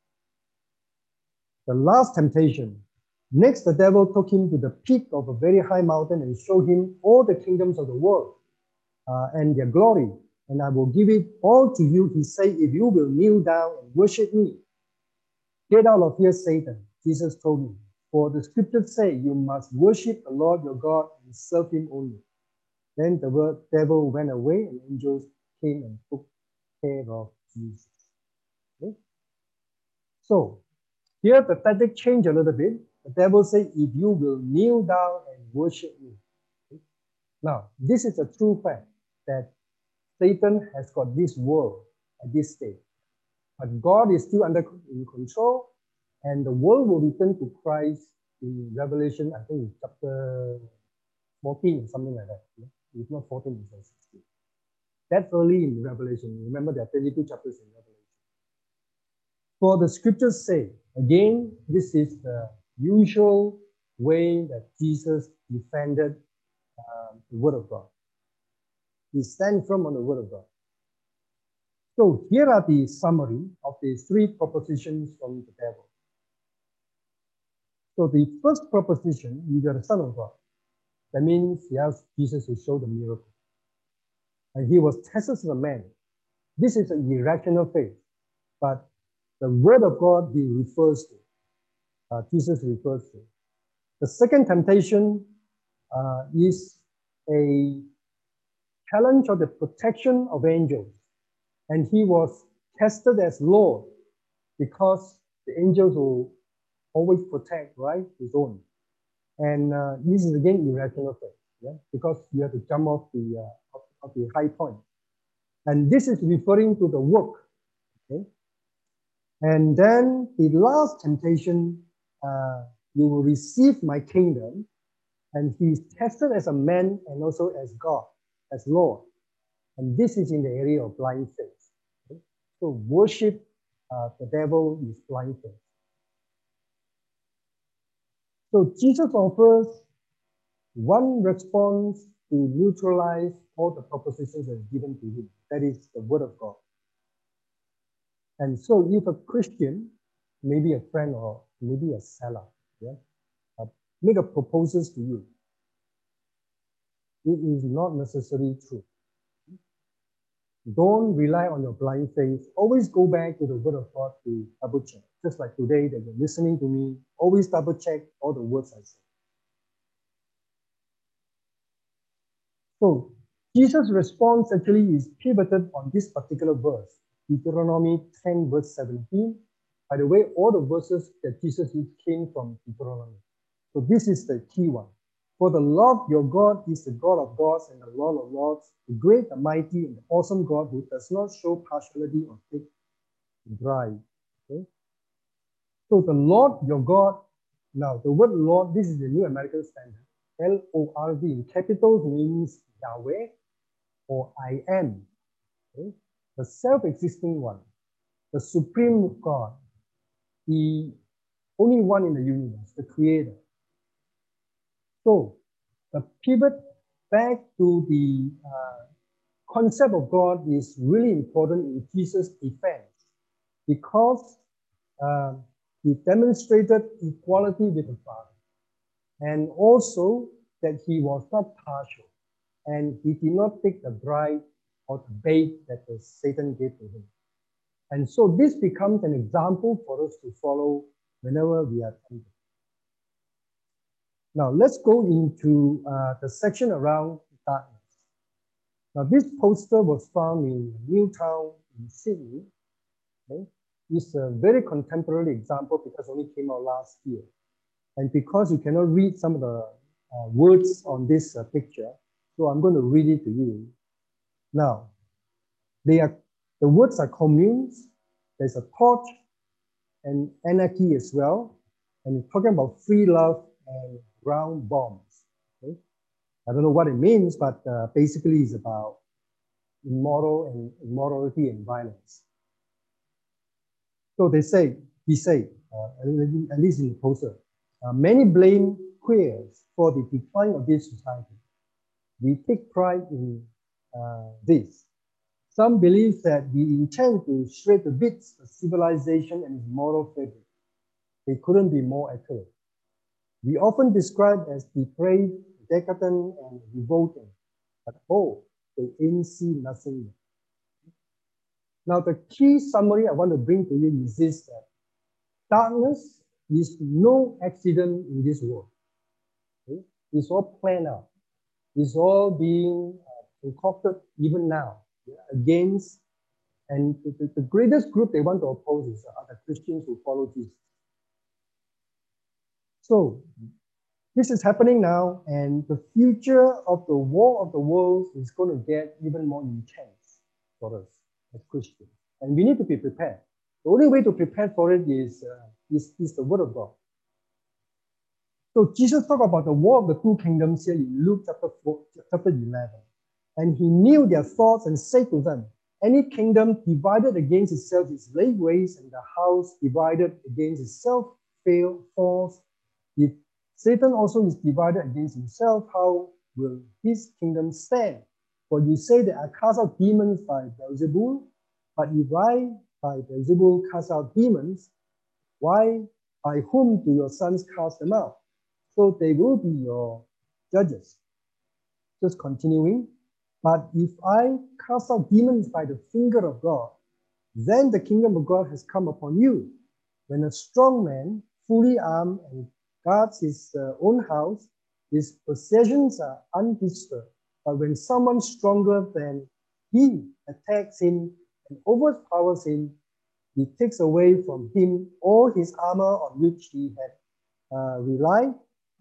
The last temptation. Next, the devil took him to the peak of a very high mountain and showed him all the kingdoms of the world uh, and their glory. And I will give it all to you, he said, if you will kneel down and worship me. Get out of here, Satan, Jesus told him. For the scriptures say, you must worship the Lord your God and serve him only. Then the devil went away and angels came and took care of Jesus. Okay? So, here the tactic changed a little bit. The devil said, if you will kneel down and worship me. Okay? Now, this is a true fact that Satan has got this world at this stage. But God is still under in control, and the world will return to Christ in Revelation, I think chapter fourteen or something like that. If not fourteen, it's sixteen. That's early in Revelation. Remember, there are thirty-two chapters in Revelation. For the scriptures say, again, this is the usual way that Jesus defended uh, the word of God. He stands firm on the word of God. So here are the summary of the three propositions from the devil. So the first proposition, you are the Son of God. That means he asked Jesus to show the miracle. And he was tested as a man. This is an irrational faith. But the word of God he refers to. Uh, Jesus refers to. The second temptation uh, is a challenge of the protection of angels. And he was tested as Lord because the angels will always protect, right, his own. And uh, this is again irrational faith, yeah, because you have to jump off the uh, off, off the high point. And this is referring to the work, okay. And then the last temptation, uh, you will receive my kingdom, and he's tested as a man and also as God, as Lord. And this is in the area of blind faith. Okay? So worship uh, the devil is blind faith. So Jesus offers one response to neutralize all the propositions that are given to him. That is the word of God. And so if a Christian, maybe a friend or maybe a seller, yeah, uh, make a proposal to you, it is not necessarily true. Don't rely on your blind faith. Always go back to the word of God to double check. Just like today that you're listening to me, always double check all the words I say. So Jesus' response actually is pivoted on this particular verse, Deuteronomy ten, verse seventeen. By the way, all the verses that Jesus used came from Deuteronomy. So this is the key one. For the Lord your God is the God of gods and the Lord of lords, the great, the mighty, and the awesome God who does not show partiality or take bribe. Okay? So the Lord your God, now the word Lord, this is the New American Standard. L O R D in capitals means Yahweh or I am. Okay? The self-existing one, the supreme God, the only one in the universe, the creator. So the pivot back to the uh, concept of God is really important in Jesus' defense because uh, he demonstrated equality with the Father and also that he was not partial and he did not take the bribe or the bait that the Satan gave to him. And so this becomes an example for us to follow whenever we are tempted. Now, let's go into uh, the section around darkness. Now, this poster was found in Newtown in Sydney. Okay? It's a very contemporary example because it only came out last year. And because you cannot read some of the uh, words on this uh, picture, so I'm going to read it to you. Now, they are, the words are communes, there's a torch, and anarchy as well. And it's talking about free love and ground bombs. Okay? I don't know what it means, but uh, basically it's about immoral and immorality and violence. So they say, he say, uh, at least in the poster, uh, many blame queers for the decline of this society. We take pride in uh, this. Some believe that we intend to shred to bits the civilization and its moral fabric. They couldn't be more accurate. We often describe as depraved, decadent, and revolting, but oh, they ain't see nothing yet. Now, the key summary I want to bring to you is this, that darkness is no accident in this world. Okay? It's all planned out. It's all being uh, concocted even now, yeah, against, and the, the greatest group they want to oppose is uh, the Christians who follow Jesus. So, this is happening now, and the future of the war of the worlds is going to get even more intense for us as Christians. And we need to be prepared. The only way to prepare for it is, uh, is, is the Word of God. So Jesus talked about the war of the two kingdoms here in Luke chapter, four, chapter eleven. And he knew their thoughts and said to them, any kingdom divided against itself is laid waste, and the house divided against itself fail, falls. If Satan also is divided against himself, how will his kingdom stand? For you say that I cast out demons by Beelzebul, but if I by Beelzebul cast out demons, why, by whom do your sons cast them out? So they will be your judges. Just continuing. But if I cast out demons by the finger of God, then the kingdom of God has come upon you. When a strong man, fully armed and guards his uh, own house, his possessions are undisturbed. But when someone stronger than he attacks him and overpowers him, he takes away from him all his armor on which he had uh, relied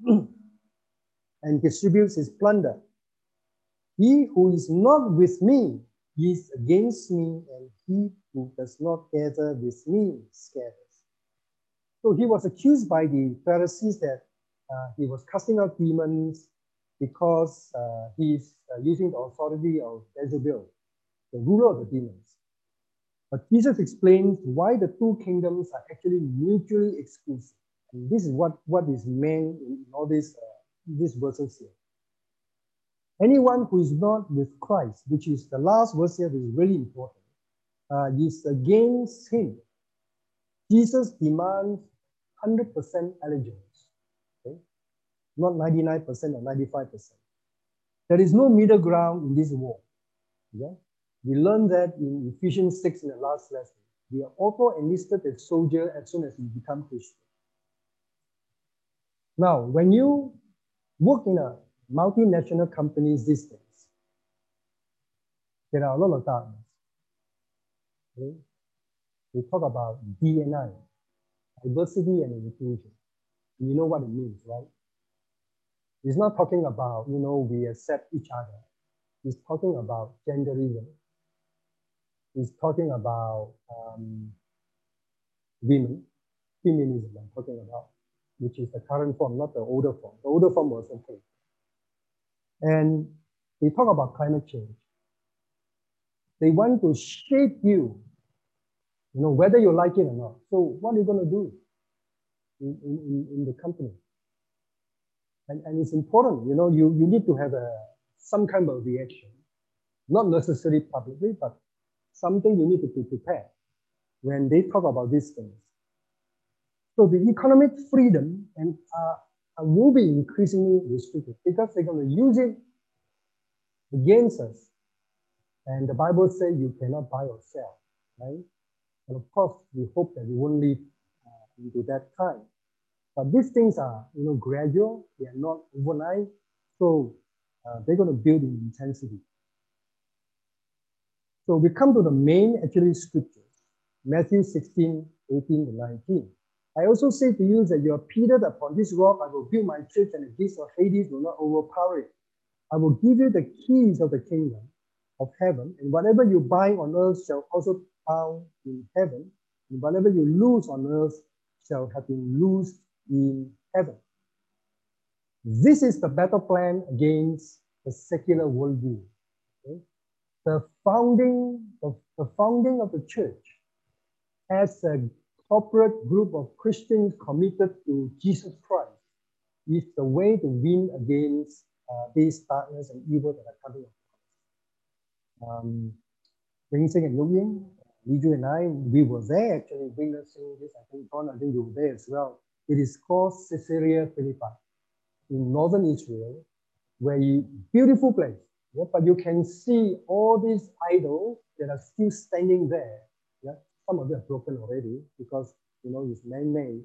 and distributes his plunder. He who is not with me is against me, and he who does not gather with me scatters. So he was accused by the Pharisees that uh, he was casting out demons because uh, he is uh, using the authority of Beelzebul, the ruler of the demons. But Jesus explains why the two kingdoms are actually mutually exclusive. And this is what, what is meant in all these, uh, these verses here. Anyone who is not with Christ, which is the last verse here, which is really important, uh, is against him. Jesus demands one hundred percent allegiance, okay? Not ninety-nine percent or ninety-five percent. There is no middle ground in this war. Okay? We learned that in Ephesians six in the last lesson. We are also enlisted as soldiers as soon as we become Christian. Now, when you work in a multinational companies these days, there are a lot of darkness. Okay? We talk about D and I, diversity and inclusion. You know what it means, right? It's not talking about, you know, we accept each other. It's talking about genderism. It's talking about um, women, feminism I'm talking about, which is the current form, not the older form. The older form was okay. And they talk about climate change. They want to shape you, you know, whether you like it or not. So what are you going to do in, in, in the company? And, and it's important, you know, you, you need to have a, some kind of reaction, not necessarily publicly, but something you need to be prepared when they talk about these things. So the economic freedom and uh, will be increasingly restricted because they're going to use it against us. And the Bible says you cannot buy or sell, right? And of course, we hope that we won't live uh, into that time. But these things are, you know, gradual. They are not overnight. So uh, they're going to build in intensity. So we come to the main, actually, scriptures, Matthew sixteen, eighteen to nineteen. I also say to you that you are Peter, upon this rock I will build my church, and the gates of Hades will not overpower it. I will give you the keys of the kingdom of heaven, and whatever you bind on earth shall also be bound in heaven, and whatever you loose on earth shall have been loosed in heaven. This is the battle plan against the secular worldview. Okay? The founding of the founding of the church as a corporate group of Christians committed to Jesus Christ is the way to win against uh, these darkness and evil that are coming up. Um, Ring Sing and Young Ying, Li Ju and I, we were there actually witnessing this. I think, John, I think you were there as well. It is called Caesarea Philippi in northern Israel, where you, beautiful place, yeah, but you can see all these idols that are still standing there. Yeah, some of them are broken already because, you know, it's man-made.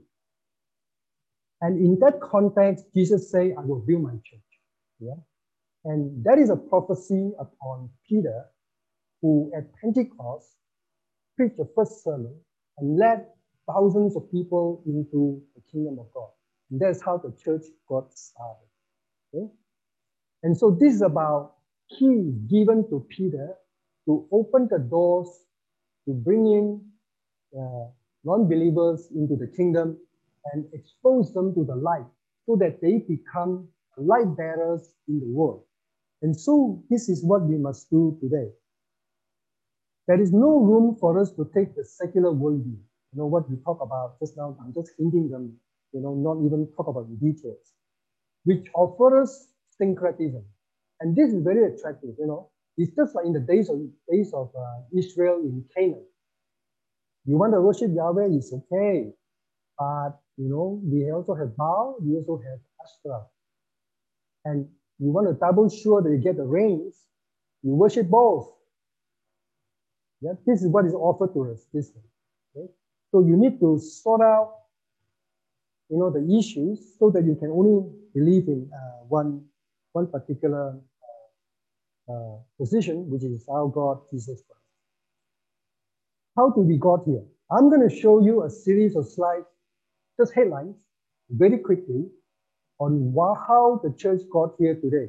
And in that context, Jesus said, I will build my church. Yeah, and that is a prophecy upon Peter, who at Pentecost preached the first sermon and led thousands of people into the kingdom of God. And that's how the church got started. Okay? And so this is about keys given to Peter to open the doors to bring in uh, non-believers into the kingdom and expose them to the light so that they become light bearers in the world. And so this is what we must do today. There is no room for us to take the secular worldview. You know what we talk about just now, I'm just hinting them, you know, not even talk about the details, which offers syncretism. And this is very attractive, you know. It's just like in the days of, days of uh, Israel in Canaan. You want to worship Yahweh, it's okay. But, you know, we also have Baal, we also have Ashtoreth. And you want to double sure that you get the rains, you worship both. Yeah, this is what is offered to us this way. Okay? So you need to sort out, you know, the issues so that you can only believe in uh, one, one particular uh, uh, position, which is our God, Jesus Christ. How do we got here? I'm going to show you a series of slides, just headlines, very quickly, on how the church got here today.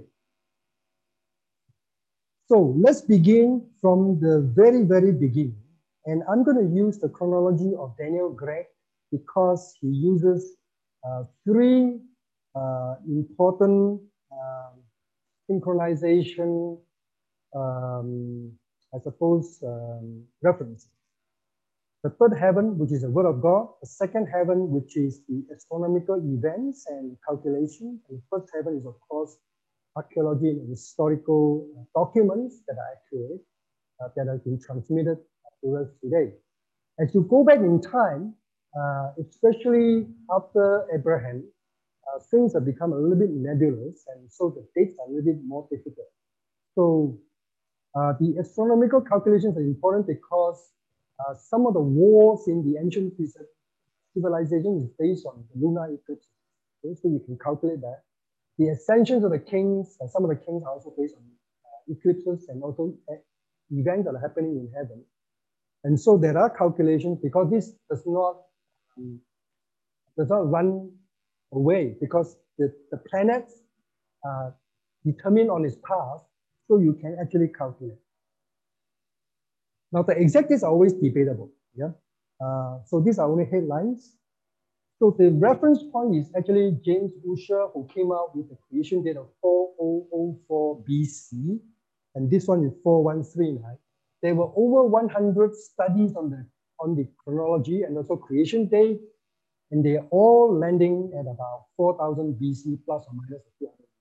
So let's begin from the very, very beginning. And I'm going to use the chronology of Daniel Gregg because he uses uh, three uh, important um, synchronization, um, I suppose, um, references. The third heaven, which is the word of God. The second heaven, which is the astronomical events and calculations. And the first heaven is, of course, archaeology and historical documents that are accurate, uh, that have been transmitted to us today. As you go back in time, uh, especially after Abraham, uh, things have become a little bit nebulous, and so the dates are a little bit more difficult. So uh, the astronomical calculations are important because uh, some of the wars in the ancient civilization is based on the lunar eclipses. Okay? So you can calculate that. The ascensions of the kings, and some of the kings are also based on uh, eclipses and also uh, events that are happening in heaven. And so there are calculations because this does not, um, does not run away because the, the planets are determined on its path, so you can actually calculate. Now the exact is always debatable, yeah? Uh, so these are only headlines. So the reference point is actually James Ussher, who came out with the creation date of four thousand four B C, and this one is four one three nine. There were over one hundred studies on the, on the chronology and also creation date, and they are all landing at about four thousand B C plus or minus a few hundred.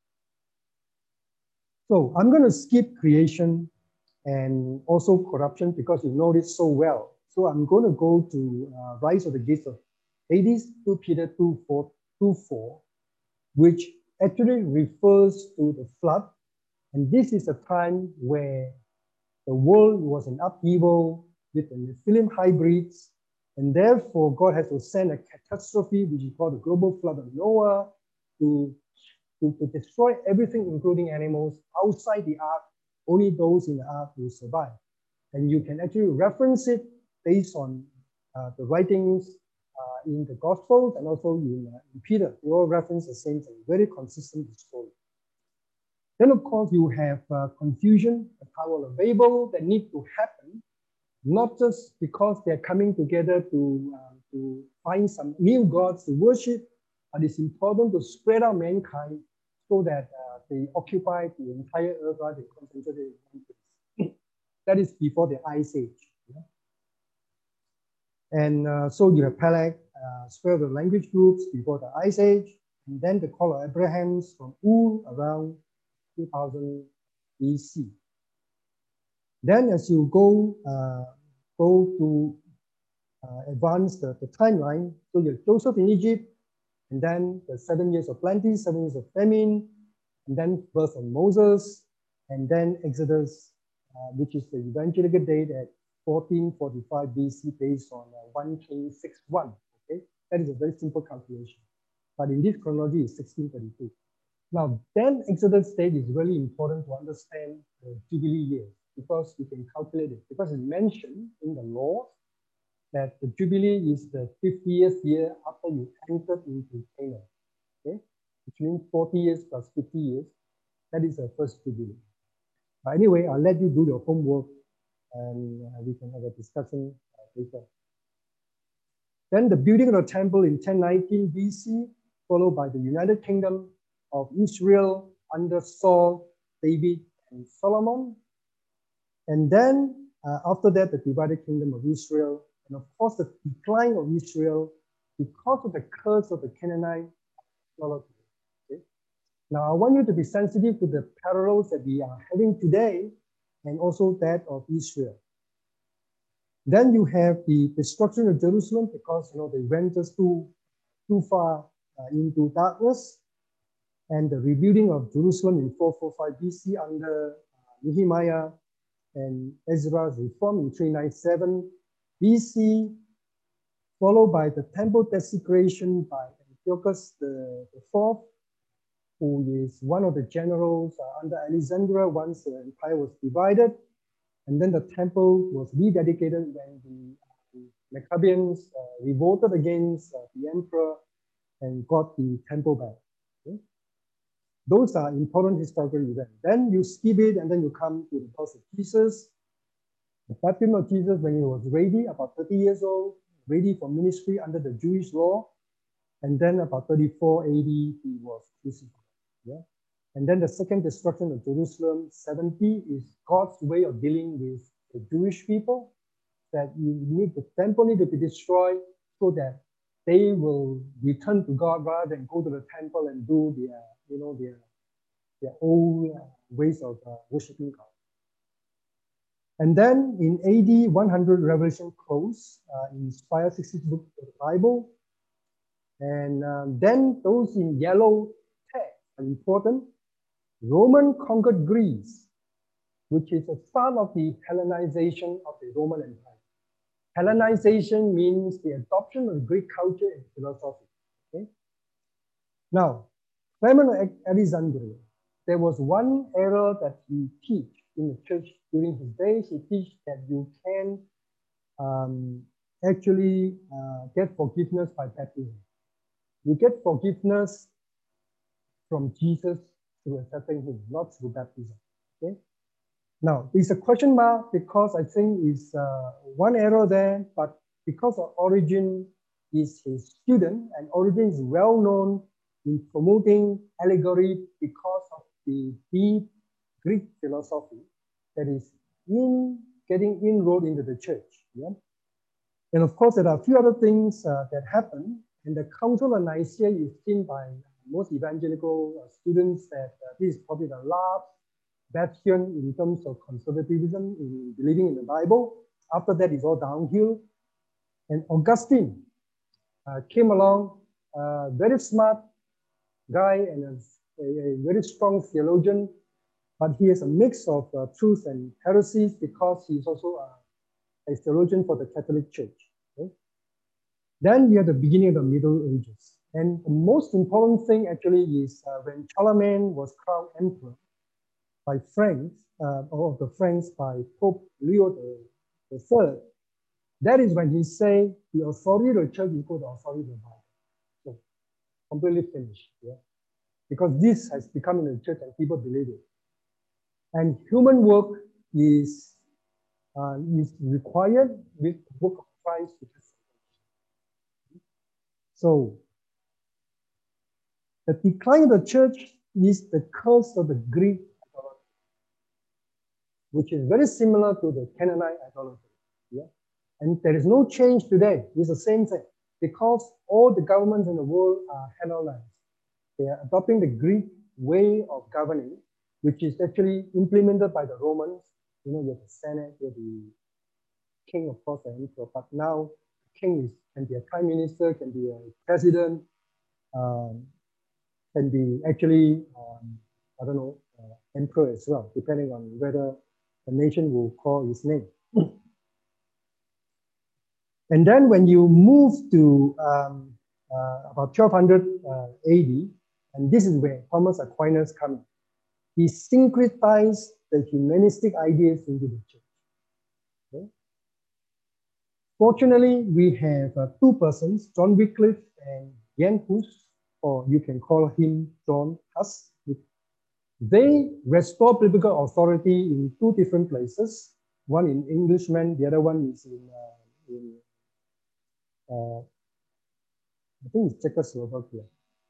So I'm going to skip creation and also corruption because you know this so well. So I'm going to go to uh, Rise of the Gates of Hades, Second Peter two four, which actually refers to the flood. And this is a time where the world was in upheaval with the Nephilim hybrids, and therefore God has to send a catastrophe, which is called the global flood of Noah, to, to, to destroy everything, including animals, outside the ark. Only those in the ark will survive. And you can actually reference it based on uh, the writings uh, in the Gospels and also in, uh, in Peter. They all reference the same thing, very consistent story. Then, of course, you have uh, confusion, the Tower of Babel that need to happen, not just because they're coming together to, uh, to find some new gods to worship, but it's important to spread out mankind so that uh, they occupy the entire earth rather than concentrated in one place. That is before the Ice Age. Yeah? And uh, so you have Peleg, uh, spread of language groups before the Ice Age, and then the call of Abraham's from Ur around two thousand B C. Then as you go, uh, go to uh, advance the, the timeline, so you have Joseph in Egypt, and then the seven years of plenty, seven years of famine, and then birth of Moses, and then Exodus, uh, which is the evangelical date at fourteen forty-five B C based on uh, one Kings six one. Okay, that is a very simple calculation. But in this chronology, it's sixteen thirty-two. Now, then Exodus date is really important to understand the Jubilee year because you can calculate it. Because it's mentioned in the law that the Jubilee is the fiftieth year after you entered into Canaan. Okay, which means forty years plus fifty years. That is the first Jubilee. But anyway, I'll let you do your homework and uh, we can have a discussion uh, later. Then the building of the temple in ten nineteen B C, followed by the United Kingdom of Israel under Saul, David, and Solomon. And then uh, after that, the divided kingdom of Israel, and of course the decline of Israel because of the curse of the Canaanite idolatry. Okay? Now I want you to be sensitive to the parallels that we are having today and also that of Israel. Then you have the destruction of Jerusalem because you know they went just too, too far uh, into darkness, and the rebuilding of Jerusalem in four forty-five B C under uh, Nehemiah and Ezra's reform in three ninety-seven B C, followed by the temple desecration by Antiochus the, the fourth, who is one of the generals uh, under Alexander once the empire was divided. And then the temple was rededicated when the, uh, the Maccabeans uh, revolted against uh, the emperor and got the temple back. Okay? Those are important historical events. Then you skip it and then you come to the birth of Jesus. The baptism of Jesus when he was ready, about thirty years old, ready for ministry under the Jewish law. And then about thirty-four A D, he was crucified. Yeah? And then the second destruction of Jerusalem, seventy, is God's way of dealing with the Jewish people, that you need the temple need to be destroyed so that they will return to God rather than go to the temple and do their, you know, their, their own ways of uh, worshiping God. And then in A D one hundred, Revelation closed, uh, inspired sixty book of the Bible. And um, then those in yellow text are important. Roman conquered Greece, which is the start of the Hellenization of the Roman Empire. Hellenization means the adoption of Greek culture and philosophy. Okay? Now, Clement of Alexandria, there was one error that he teach in the church during his days. He teach that you can um, actually uh, get forgiveness by baptism. You get forgiveness from Jesus through accepting him, not through baptism. Okay. Now, there's a question mark because I think it's uh, one error there, but because of Origen is his student, and Origen is well known in promoting allegory because of the deep Greek philosophy that is in getting inroad into the church. Yeah? And of course, there are a few other things uh, that happen. And the Council of Nicaea is seen by most evangelical uh, students that uh, this is probably the last bastion in terms of conservatism in believing in the Bible. After that, it's all downhill. And Augustine uh, came along, a uh, very smart guy and a, a, a very strong theologian, but he has a mix of uh, truth and heresies because he's also a, a theologian for the Catholic Church. Okay? Then you have the beginning of the Middle Ages. And the most important thing actually is uh, when Charlemagne was crowned emperor by Franks, uh, or of the Franks by Pope Leo the Third, that is when he said the authority of the church is equal to the authority of the Bible. So completely finished. Yeah? Because this has become in the church and people believe it. And human work is, uh, is required with the work of Christ, which is so the decline of the church is the curse of the Greek idolatry, which is very similar to the Canaanite idolatry. Yeah? And there is no change today. It's the same thing because all the governments in the world are Hellenized. They are adopting the Greek way of governing, which is actually implemented by the Romans. You know, you have the Senate, you have the king, of course, the emperor, but now king is, can be a prime minister, can be a president, um, can be actually, um, I don't know, uh, emperor as well, depending on whether the nation will call his name. And then when you move to um, uh, about twelve hundred uh, A D, and this is where Thomas Aquinas comes in, he syncretized the humanistic ideas into the church. Okay? Fortunately, we have uh, two persons, John Wycliffe and Jan Hus, or you can call him John Huss. They restore biblical authority in two different places. One in Englishman, the other one is in, uh, in uh, I think it's Czechoslovakia.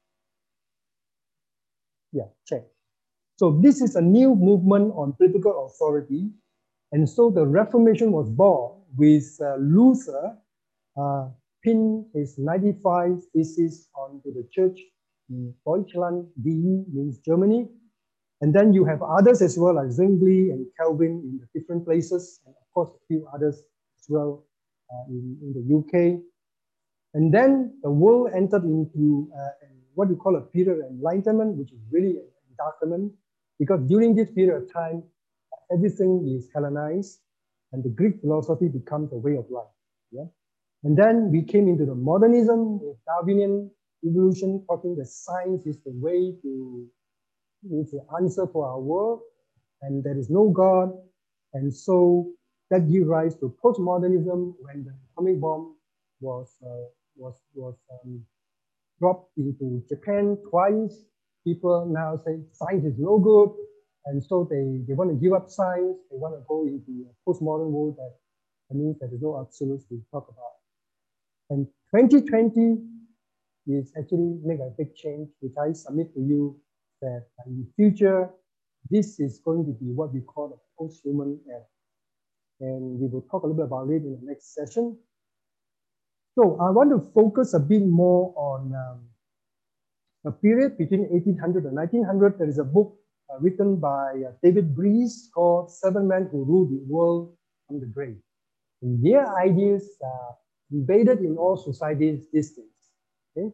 Yeah, Czech. So this is a new movement on biblical authority. And so the Reformation was born with uh, Luther uh, pinned his ninety-five thesis onto the church in Deutschland, D E means Germany. And then you have others as well, like Zwingli and Calvin in the different places, and of course a few others as well uh, in, in the U K. And then the world entered into uh, what you call a period of enlightenment, which is really an enlightenment, because during this period of time, everything is Hellenized, and the Greek philosophy becomes a way of life. Yeah? And then we came into the modernism, the Darwinian evolution, talking that science is the way to, is the answer for our world, and there is no God. And so that gives rise to postmodernism when the atomic bomb was, uh, was, was um, dropped into Japan twice. People now say science is no good. And so they, they want to give up science. They want to go into a postmodern world that, that means that there's no absolutes to talk about. And twenty twenty is actually make a big change, which I submit to you that in the future, this is going to be what we call a post-human era. And we will talk a little bit about it in the next session. So I want to focus a bit more on um, a period between eighteen hundred and nineteen hundred. There is a book uh, written by uh, David Breeze called Seven Men Who Ruled the World from the Grave. And their ideas are embedded in all societies these days. Okay?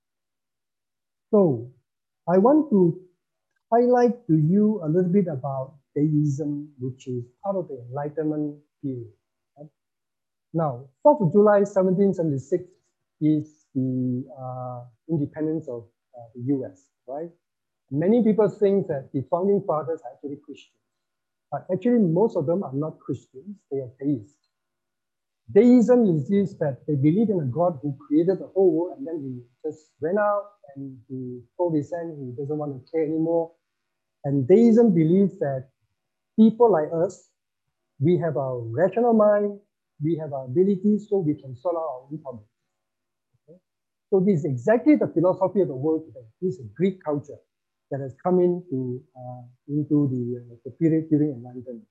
So I want to highlight to you a little bit about deism, which is part of the Enlightenment period. Right? Now, fourth of July, seventeen seventy-six is the uh, independence of uh, the U S, right? Many people think that the founding fathers are actually Christians, but actually most of them are not Christians, they are theists. Deism is this, that they believe in a God who created the whole world and then he just went out and he told his end, he doesn't want to care anymore. And deism believes that people like us, we have our rational mind, we have our abilities, so we can solve our own problems. Okay? So this is exactly the philosophy of the world today. This is Greek culture that has come into, uh, into the, uh, the period during Enlightenment.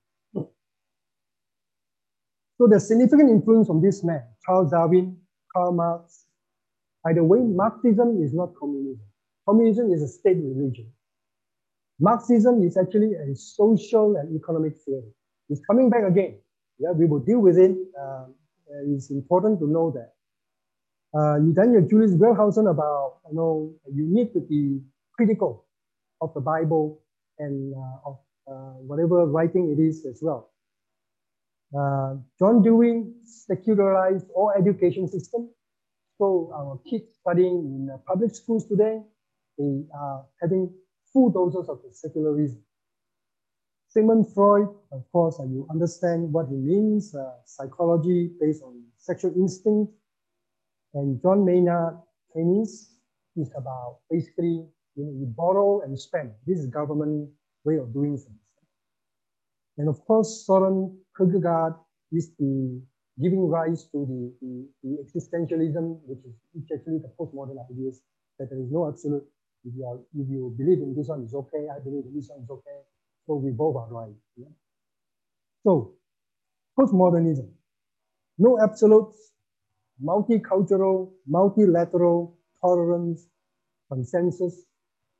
So the significant influence from this man, Charles Darwin, Karl Marx. By the way, Marxism is not communism. Communism is a state religion. Marxism is actually a social and economic theory. It's coming back again. Yeah, we will deal with it. Uh, it's important to know that. Uh, then you Julius Wellhausen about, you know, you need to be critical of the Bible and uh, of uh, whatever writing it is as well. Uh, John Dewey secularized all education system. So our kids studying in uh, public schools today, they are having full doses of the secularism. Sigmund Freud, of course, uh, you understand what he means, uh, psychology based on sexual instinct. And John Maynard Keynes is about basically, you know, you borrow and spend. This is government way of doing things. And of course, Soren Kierkegaard is the giving rise to the, the, the existentialism, which is actually the postmodern ideas that there is no absolute. If you, are, if you believe in this one is okay, I believe in this one is okay, so we both are right. Yeah? So, postmodernism, no absolutes, multicultural, multilateral, tolerance, consensus,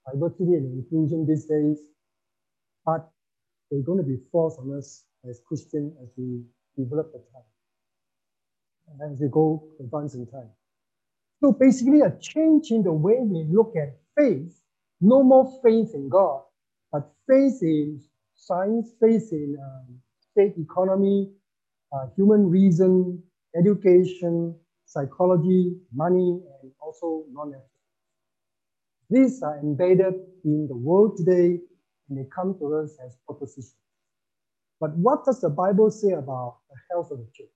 diversity and inclusion these days, but they're going to be forced on us as Christians as we develop the time, as we go advance in time. So basically a change in the way we look at faith, no more faith in God, but faith in science, faith in um, state economy, uh, human reason, education, psychology, money, and also non-ethics. These are embedded in the world today, and they come to us as propositions. But what does the Bible say about the health of the church?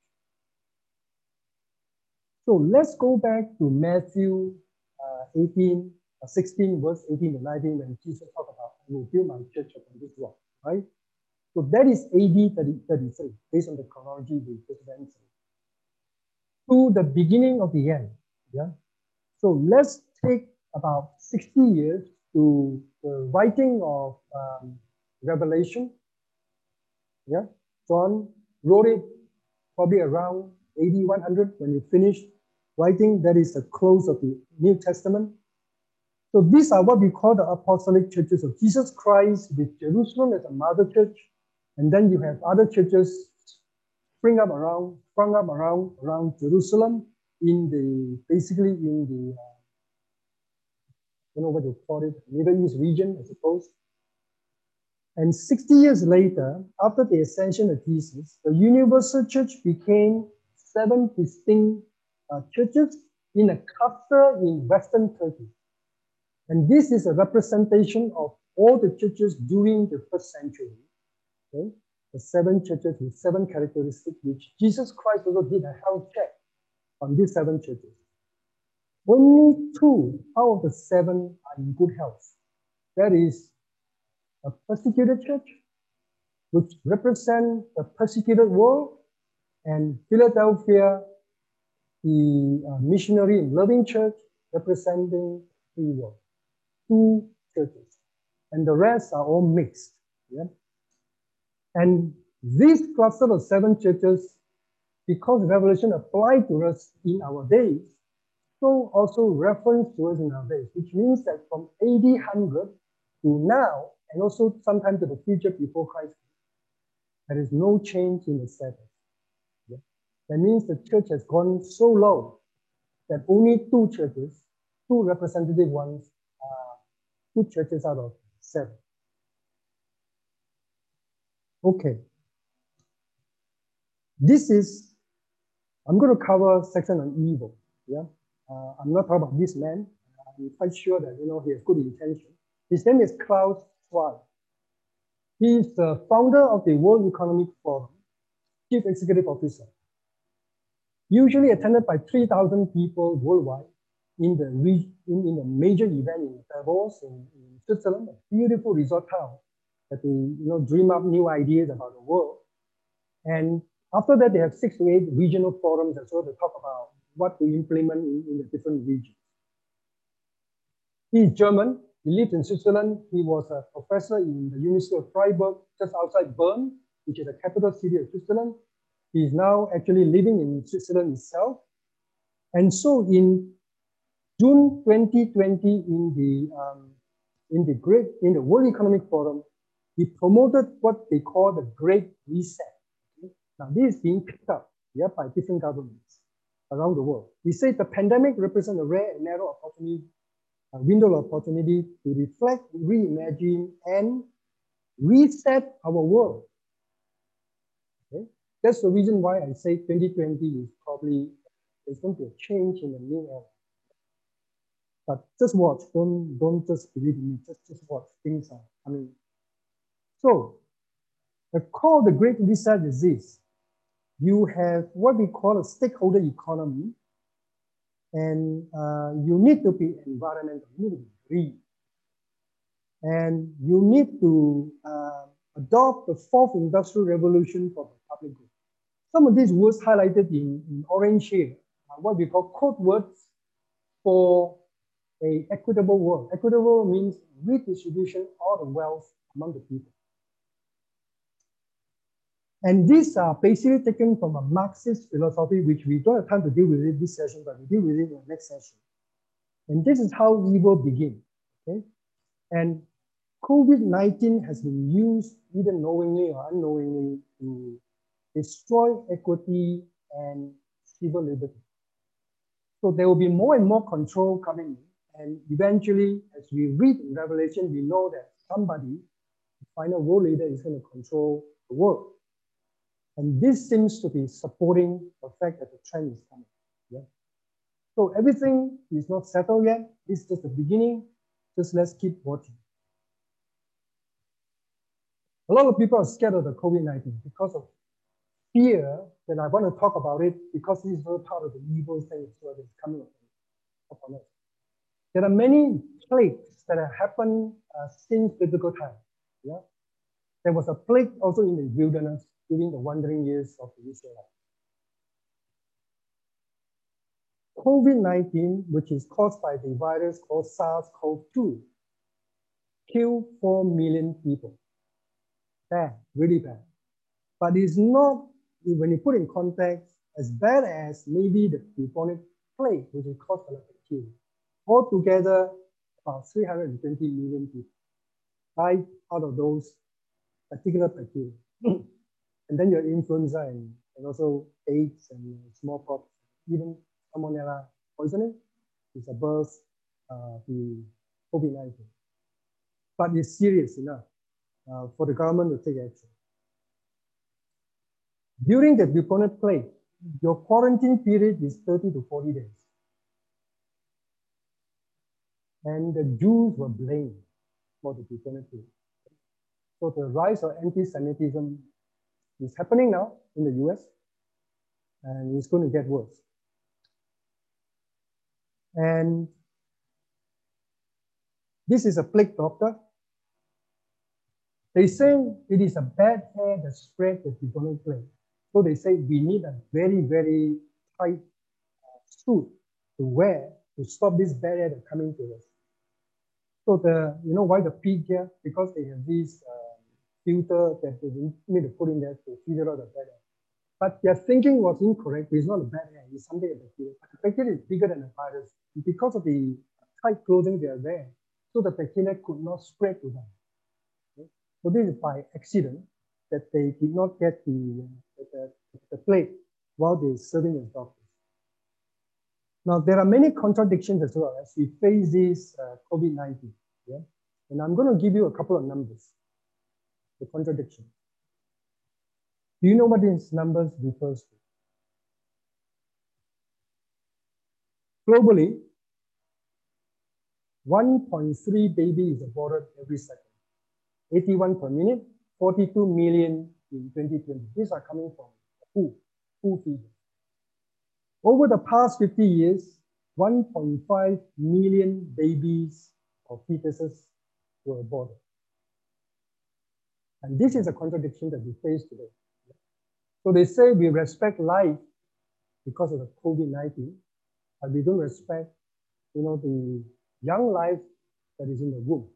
So let's go back to Matthew uh, eighteen, uh, sixteen, verse eighteen to nineteen, when Jesus talked about, I will build my church upon this rock, right? So that is A D thirty-three, based on the chronology we just went through. To the beginning of the end, yeah? So let's take about sixty years to the writing of um, Revelation, yeah? John wrote it probably around A D one hundred when he finished writing. That is the close of the New Testament. So these are what we call the apostolic churches of Jesus Christ, with Jerusalem as a mother church. And then you have other churches spring up around, sprung up around, around Jerusalem in the, basically in the, uh, I don't know what you call it, Middle East region, I suppose. And sixty years later, after the ascension of Jesus, the universal church became seven distinct uh, churches in a cluster in Western Turkey. And this is a representation of all the churches during the first century. Okay? The seven churches with seven characteristics, which Jesus Christ also did a health check on these seven churches. Only two out of the seven are in good health. That is a persecuted church, which represents the persecuted world, and Philadelphia, the uh, missionary and loving church, representing free world. Two churches. And the rest are all mixed. Yeah? And this cluster of seven churches, because Revelation applied to us in our days, so also reference to us in our days, which means that from A D one hundred to now, and also sometime to the future before Christ, there is no change in the status. Yeah? That means the church has gone so low that only two churches, two representative ones, are two churches out of seven. Okay. This is, I'm going to cover a section on evil. Yeah. Uh, I'm not talking about this man. I'm quite sure that, you know, he has good intention. His name is Klaus Schwab. He is the founder of the World Economic Forum, chief executive officer. Usually attended by three thousand people worldwide in the, in, in a major event in Davos, in, in Switzerland, a beautiful resort town that they, you know, dream up new ideas about the world. And after that, they have six to eight regional forums as well to talk about what to implement in, in the different regions. He is German. He lived in Switzerland. He was a professor in the University of Freiburg, just outside Bern, which is the capital city of Switzerland. He is now actually living in Switzerland itself. And so in June twenty twenty, in the, um, in the, great, in the World Economic Forum, he promoted what they call the Great Reset. Okay? Now, this is being picked up, yeah, by different governments around the world. He said the pandemic represents a rare and narrow opportunity, a window of opportunity to reflect, reimagine, and reset our world. Okay? That's the reason why I say twenty twenty is probably, there's going to be a change in the new era. But just watch, don't, don't just believe in me, just, just watch, things are coming. So, the core of the Great Reset is this. You have what we call a stakeholder economy, and uh, you need to be environmental, you need to be green. And you need to uh, adopt the fourth industrial revolution for the public good. Some of these words highlighted in, in orange here are what we call code words for an equitable world. Equitable means redistribution of the wealth among the people. And these are basically taken from a Marxist philosophy, which we don't have time to deal with in this session, but we deal with it in the next session. And this is how evil begins. Okay? And COVID nineteen has been used either knowingly or unknowingly to destroy equity and civil liberty. So there will be more and more control coming in. And eventually, as we read in Revelation, we know that somebody, the final world leader, is going to control the world. And this seems to be supporting the fact that the trend is coming. Yeah? So everything is not settled yet. This is just the beginning. Just let's keep watching. A lot of people are scared of the COVID nineteen because of fear, that I want to talk about it because this is all part of the evil thing that is coming upon us. There are many plagues that have happened uh, since biblical times. Yeah? There was a plague also in the wilderness during the wandering years of the Israelites. COVID nineteen, which is caused by the virus called SARS CoV two, killed four million people. Bad, really bad. But it's not, when you put in context, as bad as maybe the bubonic plague, which is caused by bacteria. Altogether, about three hundred twenty million people died out of those particular bacteria. And then your influenza and, and also AIDS and smallpox, even salmonella poisoning is above uh, the COVID nineteen. But it's serious enough uh, for the government to take action. During the bubonic plague, your quarantine period is thirty to forty days. And the Jews were blamed for the bubonic plague. So the rise of anti-Semitism is happening now in the U S, and it's going to get worse. And this is a plague doctor. They say it is a bad hair that spread the bubonic plague. So they say we need a very, very tight uh, suit to wear to stop this bad hair that's coming to us. So the, you know why the pig here? Because they have this uh, filter that they need to put in there to filter out the bad hair. But their thinking was incorrect. It's not a bad hair, it's something a bacteria. But the bacteria is bigger than the virus because of the tight clothing they are wearing. So the bacteria could not spread to them. Okay? So this is by accident that they did not get the, the, the plague while they're serving as doctors. Now, there are many contradictions as well as we face this uh, COVID nineteen. Yeah? And I'm going to give you a couple of numbers, the contradiction. Do you know what these numbers refers to? Globally, one point three babies is aborted every second, eighty-one per minute, forty-two million in twenty twenty. These are coming from W H O, W H O figures. Over the past fifty years, one point five million babies or fetuses were aborted. And this is a contradiction that we face today. So they say we respect life because of the COVID nineteen, but we don't respect, you know, the young life that is in the womb.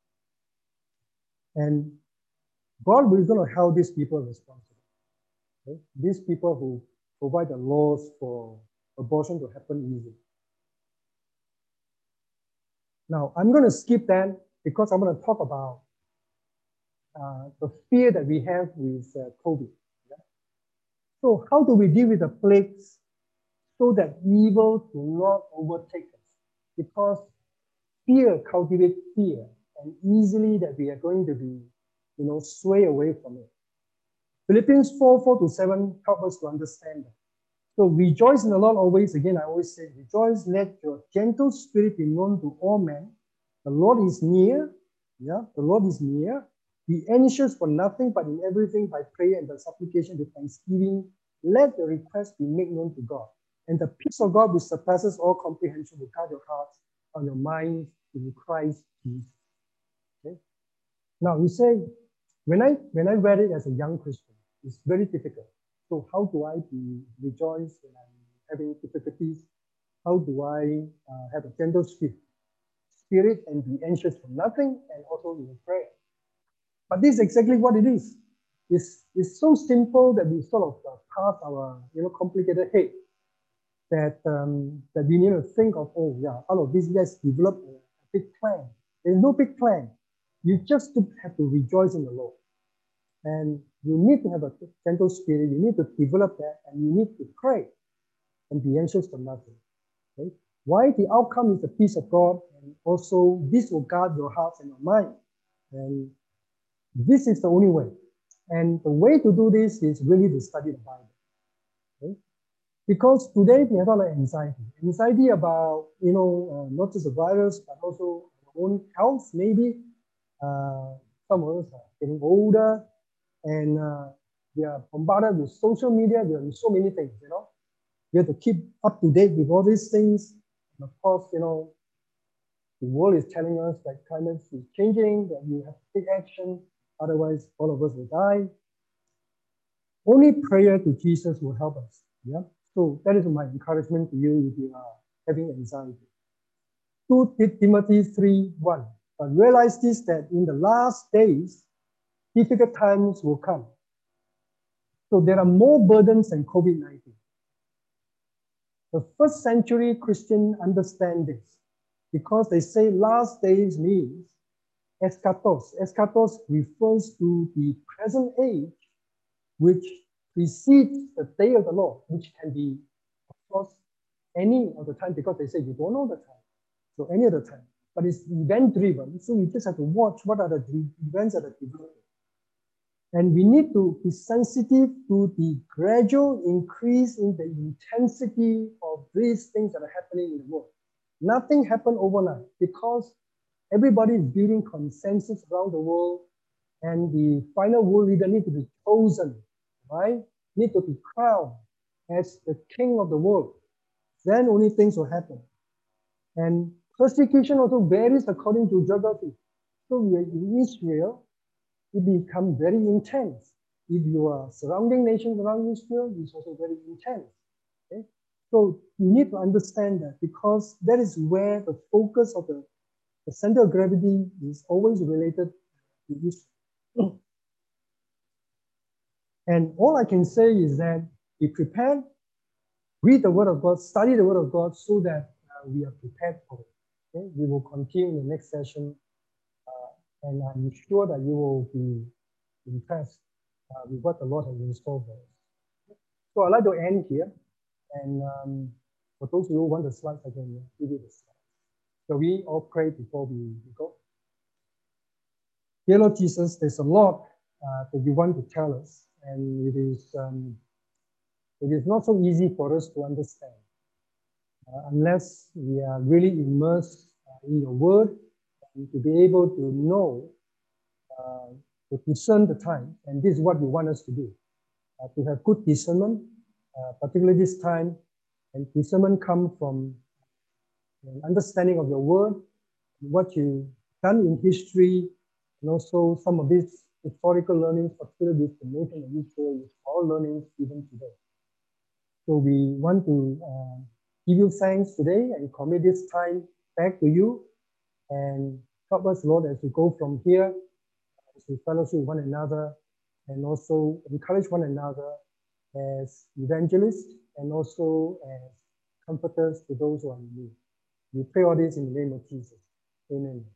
And God is going to hold these people responsible. Okay? These people who provide the laws for abortion to happen easily. Now, I'm going to skip that because I'm going to talk about uh, the fear that we have with uh, COVID. Yeah? So how do we deal with the plagues so that evil do not overtake us? Because fear cultivates fear, and easily that we are going to be, you know, sway away from it. Philippians four, four to seven help us to understand that. So rejoice in the Lord always. Again, I always say, rejoice, let your gentle spirit be known to all men. The Lord is near. Yeah, the Lord is near. Be anxious for nothing, but in everything by prayer and by supplication with thanksgiving, let the request be made known to God. And the peace of God, which surpasses all comprehension, will guard your hearts and your minds in Christ Jesus. Okay? Now, you say, when I, when I read it as a young Christian, it's very difficult. So how do I be rejoice when I'm having difficulties? How do I uh, have a gentle spirit, spirit and be anxious for nothing and also in prayer? But this is exactly what it is. It's, it's so simple that we sort of uh, pass our, you know, complicated head that, um, that we need to think of, oh yeah, out of this, let's develop a big plan There's no big plan. You just have to rejoice in the Lord. And you need to have a gentle spirit. You need to develop that, and you need to pray and be anxious for nothing. Okay? Why? The outcome is the peace of God, and also this will guard your hearts and your mind. And this is the only way. And the way to do this is really to study the Bible. Okay? Because today we have a lot of anxiety. Anxiety about, you know, uh, not just the virus, but also our own health, maybe. Uh, some of us are getting older, and uh, we are bombarded with social media. We have so many things, you know. We have to keep up to date with all these things. And of course, you know, the world is telling us that climate is changing, that we have to take action, otherwise all of us will die. Only prayer to Jesus will help us. Yeah. So that is my encouragement to you if you are having anxiety. Second Timothy three one. But realize this, that in the last days, difficult times will come. So there are more burdens than COVID nineteen. The first century Christian understand this because they say last days means eschatos. Eschatos refers to the present age, which precedes the day of the Lord, which can be, of course, any of the time, because they say you don't know the time. So any of the time. But it's event driven. So you just have to watch what are the events that are developing. And we need to be sensitive to the gradual increase in the intensity of these things that are happening in the world. Nothing happened overnight because everybody is building consensus around the world, and the final world leader needs to be chosen, right? Need to be crowned as the king of the world. Then only things will happen. And persecution also varies according to geography. So we are in Israel, it becomes very intense. If you are surrounding nations around Israel, it's also very intense. Okay? So you need to understand that, because that is where the focus of the, the center of gravity is always related to Israel. And all I can say is that be prepared, read the Word of God, study the Word of God, so that uh, we are prepared for it. Okay? We will continue in the next session, uh, and I'm sure that you will be impressed uh, with what the Lord has in store for us. So I'd like to end here. And um, for those of you who want the slides, I can give you the slides. So we all pray before we go. Dear Lord Jesus, there's a lot uh, that you want to tell us, and it is, um, it is not so easy for us to understand uh, unless we are really immersed uh, in your word, and to be able to know, uh, to discern the time. And this is what you want us to do, uh, to have good discernment, uh, particularly this time. And discernment comes from an understanding of your word, what you've done in history, and also some of these historical learnings, particularly with the nation of Israel, which all learnings even today. So we want to uh, give you thanks today and commit this time back to you, and help us, Lord, as we go from here, as we fellowship one another, and also encourage one another as evangelists and also as comforters to those who are in need. We pray all this in the name of Jesus. Amen.